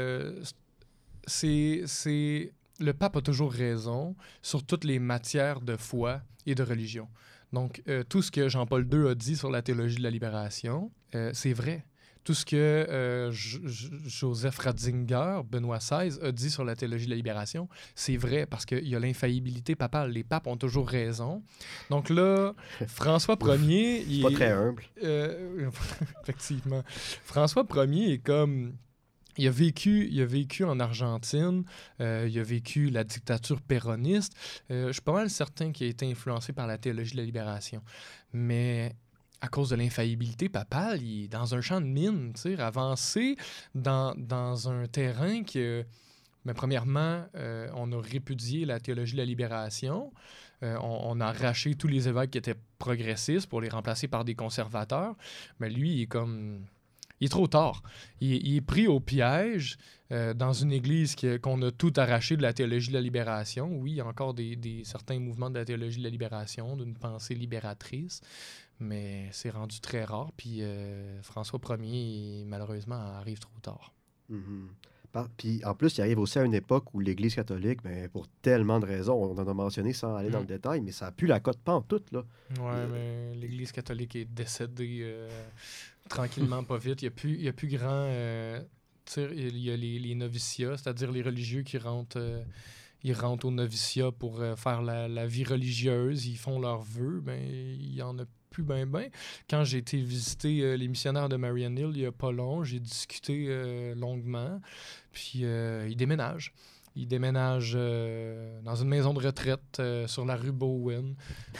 le pape a toujours raison sur toutes les matières de foi et de religion. Donc, tout ce que Jean-Paul II a dit sur la théologie de la libération, c'est vrai. Tout ce que Joseph Ratzinger, Benoît XVI, a dit sur la théologie de la libération, c'est vrai parce qu'il y a l'infaillibilité papale. Les papes ont toujours raison. Donc là, François Ier... C'est pas très humble. Effectivement. François Ier est comme... Il a vécu en Argentine, il a vécu la dictature péroniste. Je suis pas mal certain qu'il a été influencé par la théologie de la libération. Mais à cause de l'infaillibilité papale, il est dans un champ de mine, avancé dans un terrain que... Mais premièrement, on a répudié la théologie de la libération. On a arraché tous les évêques qui étaient progressistes pour les remplacer par des conservateurs. Mais lui, il est comme... Il est trop tard. Il est pris au piège dans une église qu'on a tout arraché de la théologie de la libération. Oui, il y a encore certains mouvements de la théologie de la libération, d'une pensée libératrice, mais c'est rendu très rare. Puis François Ier, malheureusement, arrive trop tard. Mm-hmm. Puis en plus, il arrive aussi à une époque où l'Église catholique, ben, pour tellement de raisons, on en a mentionné sans aller dans le détail, mais ça a pu la cote pas en toute, là. Ouais, mais l'Église catholique est décédée tranquillement, pas vite. Il y a plus grand... tu sais, il y a les noviciats, c'est-à-dire les religieux qui rentrent... ils rentrent au noviciat pour faire la vie religieuse, ils font leurs vœux, ben il y en a plus ben. Quand j'ai été visiter les missionnaires de Marian Hill il n'y a pas long, j'ai discuté longuement, puis ils déménagent. Ils déménagent dans une maison de retraite sur la rue Bowen.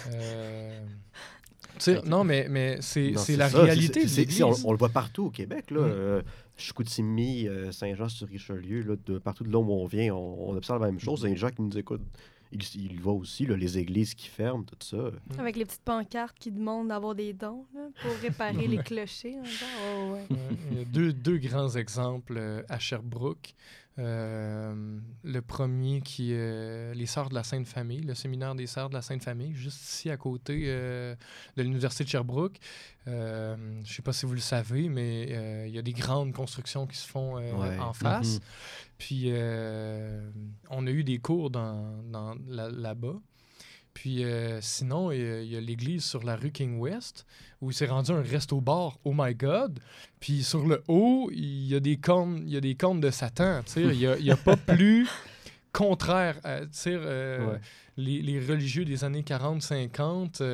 Non, mais c'est la réalité de l'Église. On le voit partout au Québec, là. Chicoutimi, Saint-Jean-sur-Richelieu, là, partout de là où on vient, on observe la même chose. Il y a des gens qui nous écoutent. Ils le voient aussi, là, les églises qui ferment, tout ça. Avec les petites pancartes qui demandent d'avoir des dons là, pour réparer les clochers. Il y a deux grands exemples à Sherbrooke. Le premier qui est les Sœurs de la Sainte Famille, le séminaire des Sœurs de la Sainte Famille, juste ici à côté de l'Université de Sherbrooke. Je ne sais pas si vous le savez, mais il y a des grandes constructions qui se font en face. Puis on a eu des cours là-bas. Puis sinon, il y a l'église sur la rue King West où il s'est rendu un resto-bar, oh my God. Puis sur le haut, il y a des cornes de Satan. Il y a pas plus contraire. Les religieux des années 40-50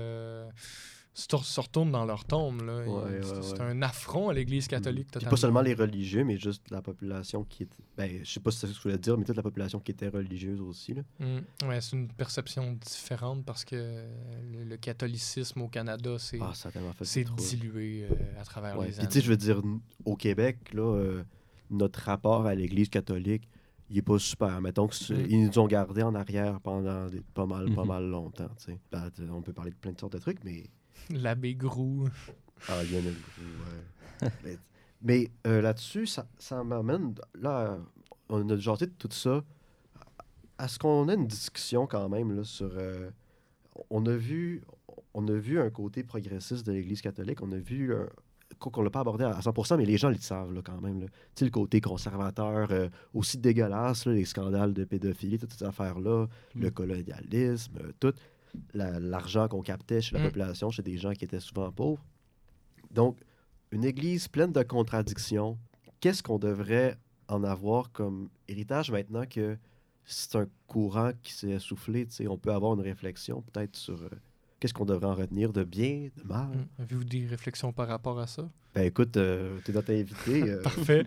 se retournent dans leur tombe. Là. C'est un affront à l'Église catholique. Puis pas seulement les religieux, mais juste la population qui était... Ben, je sais pas si c'est ce que je voulais dire, mais toute la population qui était religieuse aussi. Là. Ouais, c'est une perception différente parce que le catholicisme au Canada, c'est dilué à travers les années. Puis je veux dire, au Québec, là, notre rapport à l'Église catholique, il est pas super. Mettons qu'ils nous ont gardés en arrière pendant pas mal longtemps. Ben, on peut parler de plein de sortes de trucs, mais... L'abbé Groux. Ah, il y en a Groux, ouais. mais là-dessus, ça m'amène... Là, on a jasé de tout ça. Est-ce qu'on a une discussion quand même là, sur... on a vu un côté progressiste de l'Église catholique. On a vu... qu'on l'a pas abordé à 100%, mais les gens le savent là, quand même. Tu sais, le côté conservateur, aussi dégueulasse, là, les scandales de pédophilie, toutes ces affaires-là, le colonialisme, tout... l'argent qu'on captait chez la population, chez des gens qui étaient souvent pauvres. Donc, une église pleine de contradictions, qu'est-ce qu'on devrait en avoir comme héritage maintenant que c'est un courant qui s'est essoufflé? On peut avoir une réflexion peut-être sur qu'est-ce qu'on devrait en retenir de bien, de mal. Avez-vous des réflexions par rapport à ça? Ben écoute, t'es notre invité. Parfait.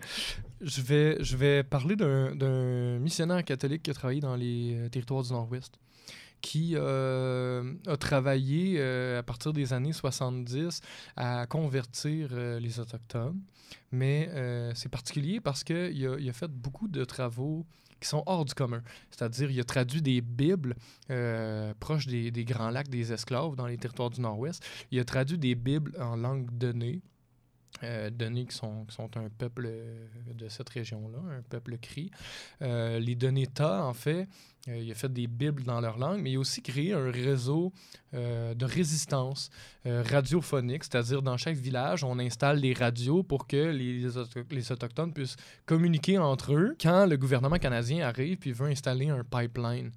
Je vais parler d'un missionnaire catholique qui a travaillé dans les territoires du Nord-Ouest, qui a travaillé à partir des années 70 à convertir les Autochtones. Mais c'est particulier parce qu'il a fait beaucoup de travaux qui sont hors du commun. C'est-à-dire, il a traduit des Bibles proches des Grands Lacs des esclaves dans les territoires du Nord-Ouest. Il a traduit des Bibles en langue donnée. Donnés qui sont un peuple de cette région-là, un peuple cri. Les Doneta, en fait, il a fait des Bibles dans leur langue, mais il a aussi créé un réseau de résistance radiophonique, c'est-à-dire dans chaque village, on installe des radios pour que les Autochtones puissent communiquer entre eux quand le gouvernement canadien arrive et veut installer un pipeline.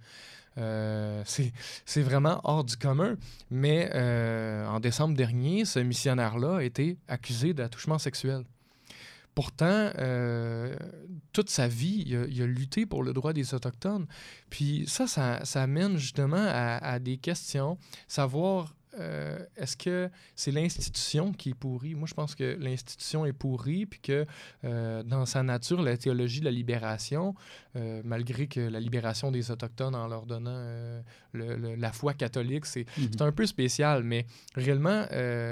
C'est vraiment hors du commun. Mais en décembre dernier, ce missionnaire-là a été accusé d'attouchement sexuel. Pourtant, toute sa vie, il a lutté pour le droit des Autochtones. Puis ça amène justement à des questions. Savoir, est-ce que c'est l'institution qui est pourrie? Moi, je pense que l'institution est pourrie, puis que dans sa nature, la théologie de la libération, malgré que la libération des Autochtones en leur donnant la foi catholique, c'est un peu spécial, mais réellement,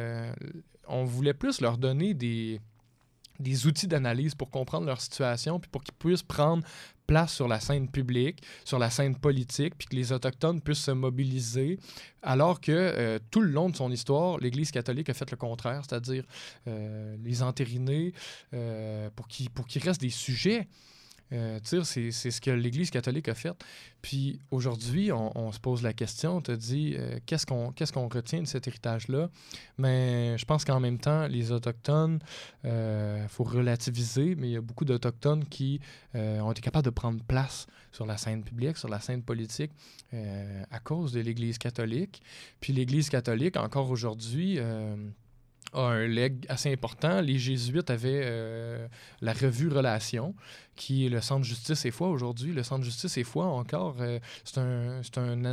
on voulait plus leur donner des outils d'analyse pour comprendre leur situation, puis pour qu'ils puissent prendre place sur la scène publique, sur la scène politique, puis que les Autochtones puissent se mobiliser, alors que tout le long de son histoire, l'Église catholique a fait le contraire, c'est-à-dire les entériner pour qu'ils restent des sujets. C'est ce que l'Église catholique a fait. Puis aujourd'hui, on se pose la question, on te dit, qu'est-ce qu'on retient de cet héritage-là? Mais je pense qu'en même temps, les Autochtones, faut relativiser, mais il y a beaucoup d'Autochtones qui ont été capables de prendre place sur la scène publique, sur la scène politique, à cause de l'Église catholique. Puis l'Église catholique, encore aujourd'hui, a un legs assez important. Les Jésuites avaient la revue Relations, qui est le Centre Justice et Foi aujourd'hui. Le Centre Justice et Foi, encore, c'est un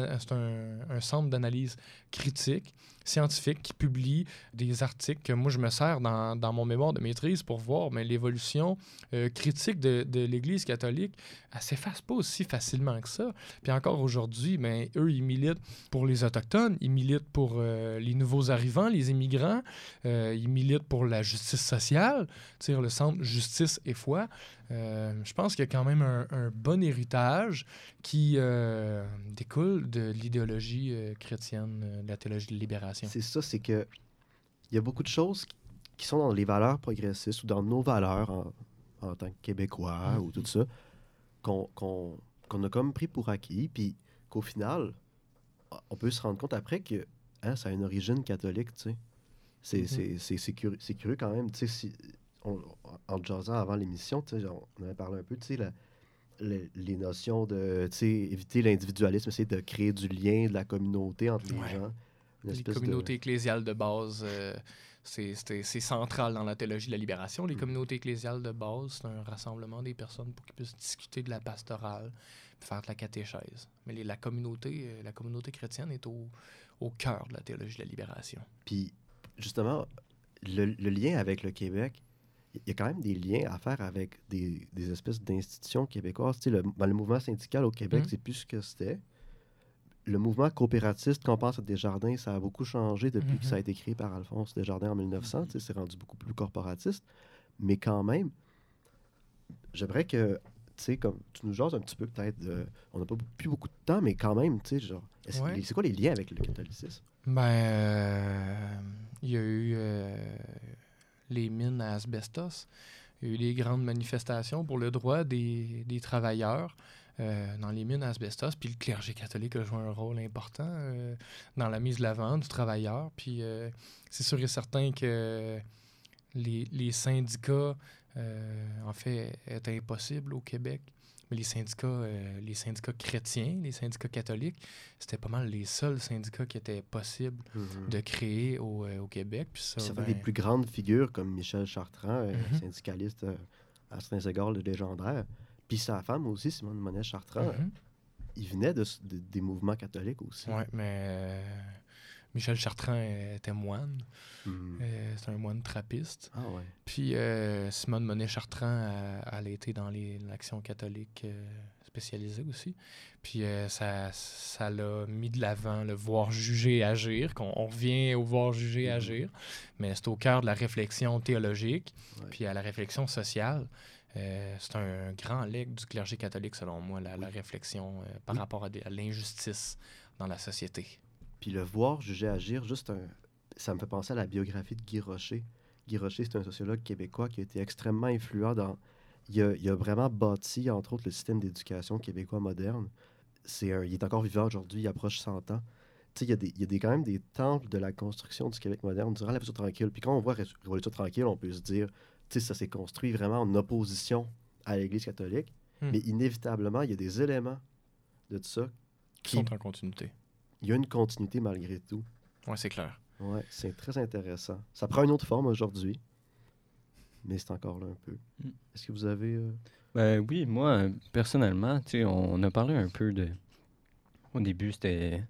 centre d'analyse critique, scientifique, qui publie des articles que moi, je me sers dans mon mémoire de maîtrise pour voir l'évolution critique de l'Église catholique. Elle ne s'efface pas aussi facilement que ça. Puis encore aujourd'hui, eux, ils militent pour les Autochtones, ils militent pour les nouveaux arrivants, les immigrants, ils militent pour la justice sociale, le Centre Justice et Foi. Je pense qu'il y a quand même un bon héritage qui découle de l'idéologie chrétienne, de la théologie de libération. C'est ça, c'est que il y a beaucoup de choses qui sont dans les valeurs progressistes ou dans nos valeurs en tant que Québécois ou tout ça, qu'on a comme pris pour acquis, puis qu'au final, on peut se rendre compte après que ça a une origine catholique, tu sais. C'est curieux quand même, tu sais, en jasant avant l'émission, on avait parlé un peu, tu sais, les notions de, tu sais, éviter l'individualisme, essayer de créer du lien, de la communauté entre les gens. Les communautés ecclésiales de base, c'est central dans la théologie de la libération. Les communautés ecclésiales de base, c'est un rassemblement des personnes pour qu'ils puissent discuter de la pastorale, faire de la catéchèse. Mais la communauté chrétienne est au cœur de la théologie de la libération. Puis, justement, le lien avec le Québec, il y a quand même des liens à faire avec des espèces d'institutions québécoises. Tu sais, le mouvement syndical au Québec, c'est plus ce que c'était. Le mouvement coopératiste, qu'on pense à Desjardins, ça a beaucoup changé depuis que ça a été créé par Alphonse Desjardins en 1900. Tu sais, c'est rendu beaucoup plus corporatiste. Mais quand même, j'aimerais que, tu sais, comme tu nous jases un petit peu peut-être, on n'a pas plus beaucoup de temps, mais quand même, tu sais, genre, c'est quoi les liens avec le catholicisme? Il y a eu les mines à asbestos. Il y a eu des grandes manifestations pour le droit des travailleurs dans les mines à asbestos. Puis le clergé catholique a joué un rôle important dans la mise de l'avant du travailleur. Puis c'est sûr et certain que les syndicats, en fait, étaient impossibles au Québec. Mais les syndicats chrétiens, les syndicats catholiques, c'était pas mal les seuls syndicats qui étaient possibles de créer au Québec. Puis ça fait des plus grandes figures comme Michel Chartrand, syndicaliste à certains égards légendaire. Puis sa femme aussi, Simone Monet-Chartrand, il venait des mouvements catholiques aussi. Oui, mais Michel Chartrand était moine. C'est un moine trappiste. Ah ouais. Puis Simone Monet-Chartrand, elle a été dans l'action catholique spécialisée aussi. Puis ça l'a mis de l'avant, le voir, juger, agir. On revient au voir, juger, agir. Mais c'est au cœur de la réflexion théologique, puis à la réflexion sociale. C'est un grand legs du clergé catholique, selon moi, la réflexion par rapport à l'injustice dans la société. Puis le voir, juger, agir, ça me fait penser à la biographie de Guy Rocher. Guy Rocher, c'est un sociologue québécois qui a été extrêmement influent dans... Il a vraiment bâti, entre autres, le système d'éducation québécois moderne. Il est encore vivant aujourd'hui, il approche 100 ans. Tu sais, il y a quand même des temples de la construction du Québec moderne durant la Révolution tranquille. Puis quand on voit Révolution tranquille, on peut se dire, tu sais, ça s'est construit vraiment en opposition à l'Église catholique. Mais inévitablement, il y a des éléments de ça qui sont en continuité. Il y a une continuité malgré tout. Oui, c'est clair. Oui, c'est très intéressant. Ça prend une autre forme aujourd'hui, mais c'est encore là un peu. Est-ce que vous avez... Oui, moi, personnellement, tu sais, on a parlé un peu de... Au début, c'était...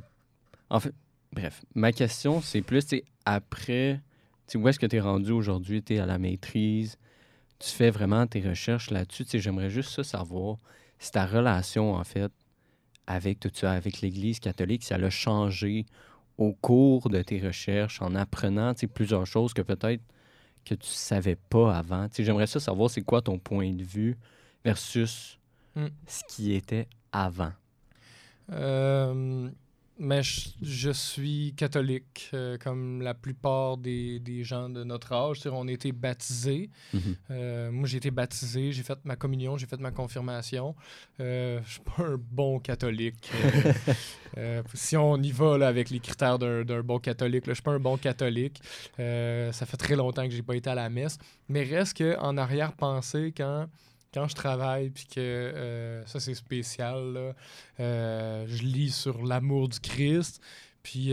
En fait, bref, ma question, c'est plus, tu sais, après, tu sais, où est-ce que tu es rendu aujourd'hui? Tu es à la maîtrise, tu fais vraiment tes recherches là-dessus. Tu sais, j'aimerais juste ça savoir si ta relation, en fait, avec tout ça, avec l'Église catholique, ça l'a changé au cours de tes recherches, en apprenant plusieurs choses que peut-être que tu savais pas avant. J'aimerais ça savoir c'est quoi ton point de vue versus ce qui était avant. Mais je suis catholique, comme la plupart des gens de notre âge. C'est-à-dire, on a été baptisés. Moi, j'ai été baptisé, j'ai fait ma communion, j'ai fait ma confirmation. Je suis pas un bon catholique. Si on y va là, avec les critères d'un bon catholique, là, je suis pas un bon catholique. Ça fait très longtemps que j'ai pas été à la messe. Mais reste qu'en arrière-pensée, quand je travaille, puis que ça, c'est spécial, là, je lis sur l'amour du Christ, puis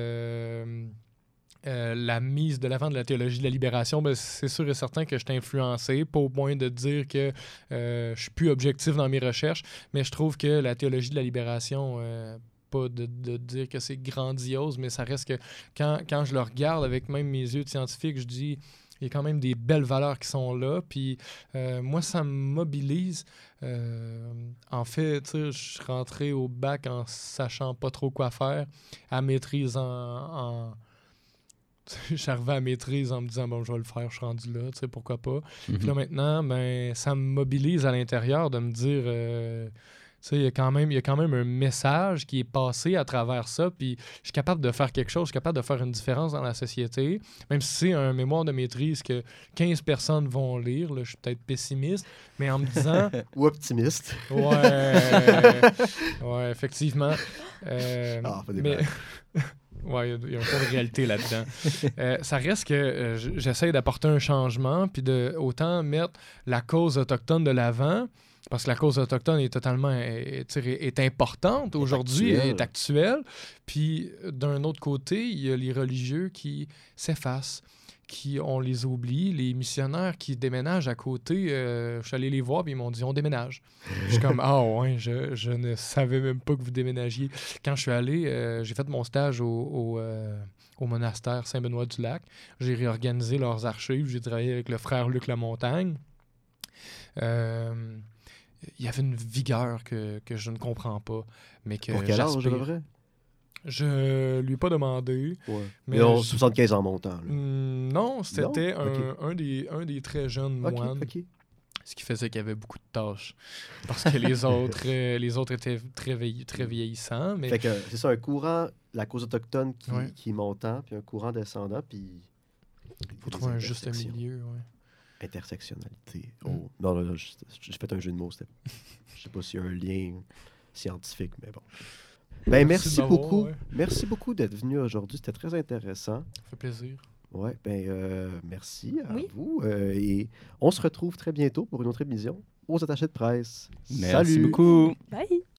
la mise de l'avant de la théologie de la libération, ben, c'est sûr et certain que je t'ai influencé, pas au point de dire que je suis plus objectif dans mes recherches, mais je trouve que la théologie de la libération... pas de dire que c'est grandiose, mais ça reste que quand je le regarde avec même mes yeux de scientifique, je dis... Il y a quand même des belles valeurs qui sont là. Puis moi, ça me mobilise. En fait, tu sais, je suis rentré au bac en sachant pas trop quoi faire. À maîtrise je suis arrivé à maîtrise en me disant, bon, je vais le faire, je suis rendu là, tu sais, pourquoi pas. Puis là, maintenant, ben, ça me mobilise à l'intérieur de me dire... tu sais, il y a quand même un message qui est passé à travers ça, puis je suis capable de faire quelque chose, je suis capable de faire une différence dans la société, même si c'est un mémoire de maîtrise que 15 personnes vont lire, là, je suis peut-être pessimiste, mais en me disant... Ou optimiste. Ouais, effectivement. Pas des mais... blagues. Oui, il y a un peu de réalité là-dedans. Ça reste que j'essaie d'apporter un changement, puis de autant mettre la cause autochtone de l'avant, parce que la cause autochtone est totalement est importante aujourd'hui, est actuelle. Puis d'un autre côté, il y a les religieux qui s'effacent, on les oublie. Les missionnaires qui déménagent à côté, je suis allé les voir, puis ils m'ont dit, on déménage. Je suis comme, ah ouais, je ne savais même pas que vous déménagiez. Quand je suis allé, j'ai fait mon stage au monastère Saint-Benoît-du-Lac. J'ai réorganisé leurs archives. J'ai travaillé avec le frère Luc Lamontagne. Il y avait une vigueur que je ne comprends pas. Mais que pour quel âge, à peu près? Je lui ai pas demandé. Ouais. Mais 75 en montant. Là. Non, c'était Okay. un des très jeunes moines. OK. Ce qui faisait qu'il y avait beaucoup de tâches. Parce que les autres étaient très vieillissants. Mais... Fait que c'est ça, un courant, la cause autochtone qui est montant, puis un courant descendant, puis... Il faut trouver un juste milieu, ouais. Intersectionnalité. Oh. Non, là, j'ai fait un jeu de mots. Je sais pas s'il y a un lien scientifique, mais bon. Ben, merci beaucoup. Ouais. Merci beaucoup d'être venu aujourd'hui. C'était très intéressant. Ça fait plaisir. Ouais, merci à vous. Et on se retrouve très bientôt pour une autre émission aux attachés de presse. Merci beaucoup. Bye.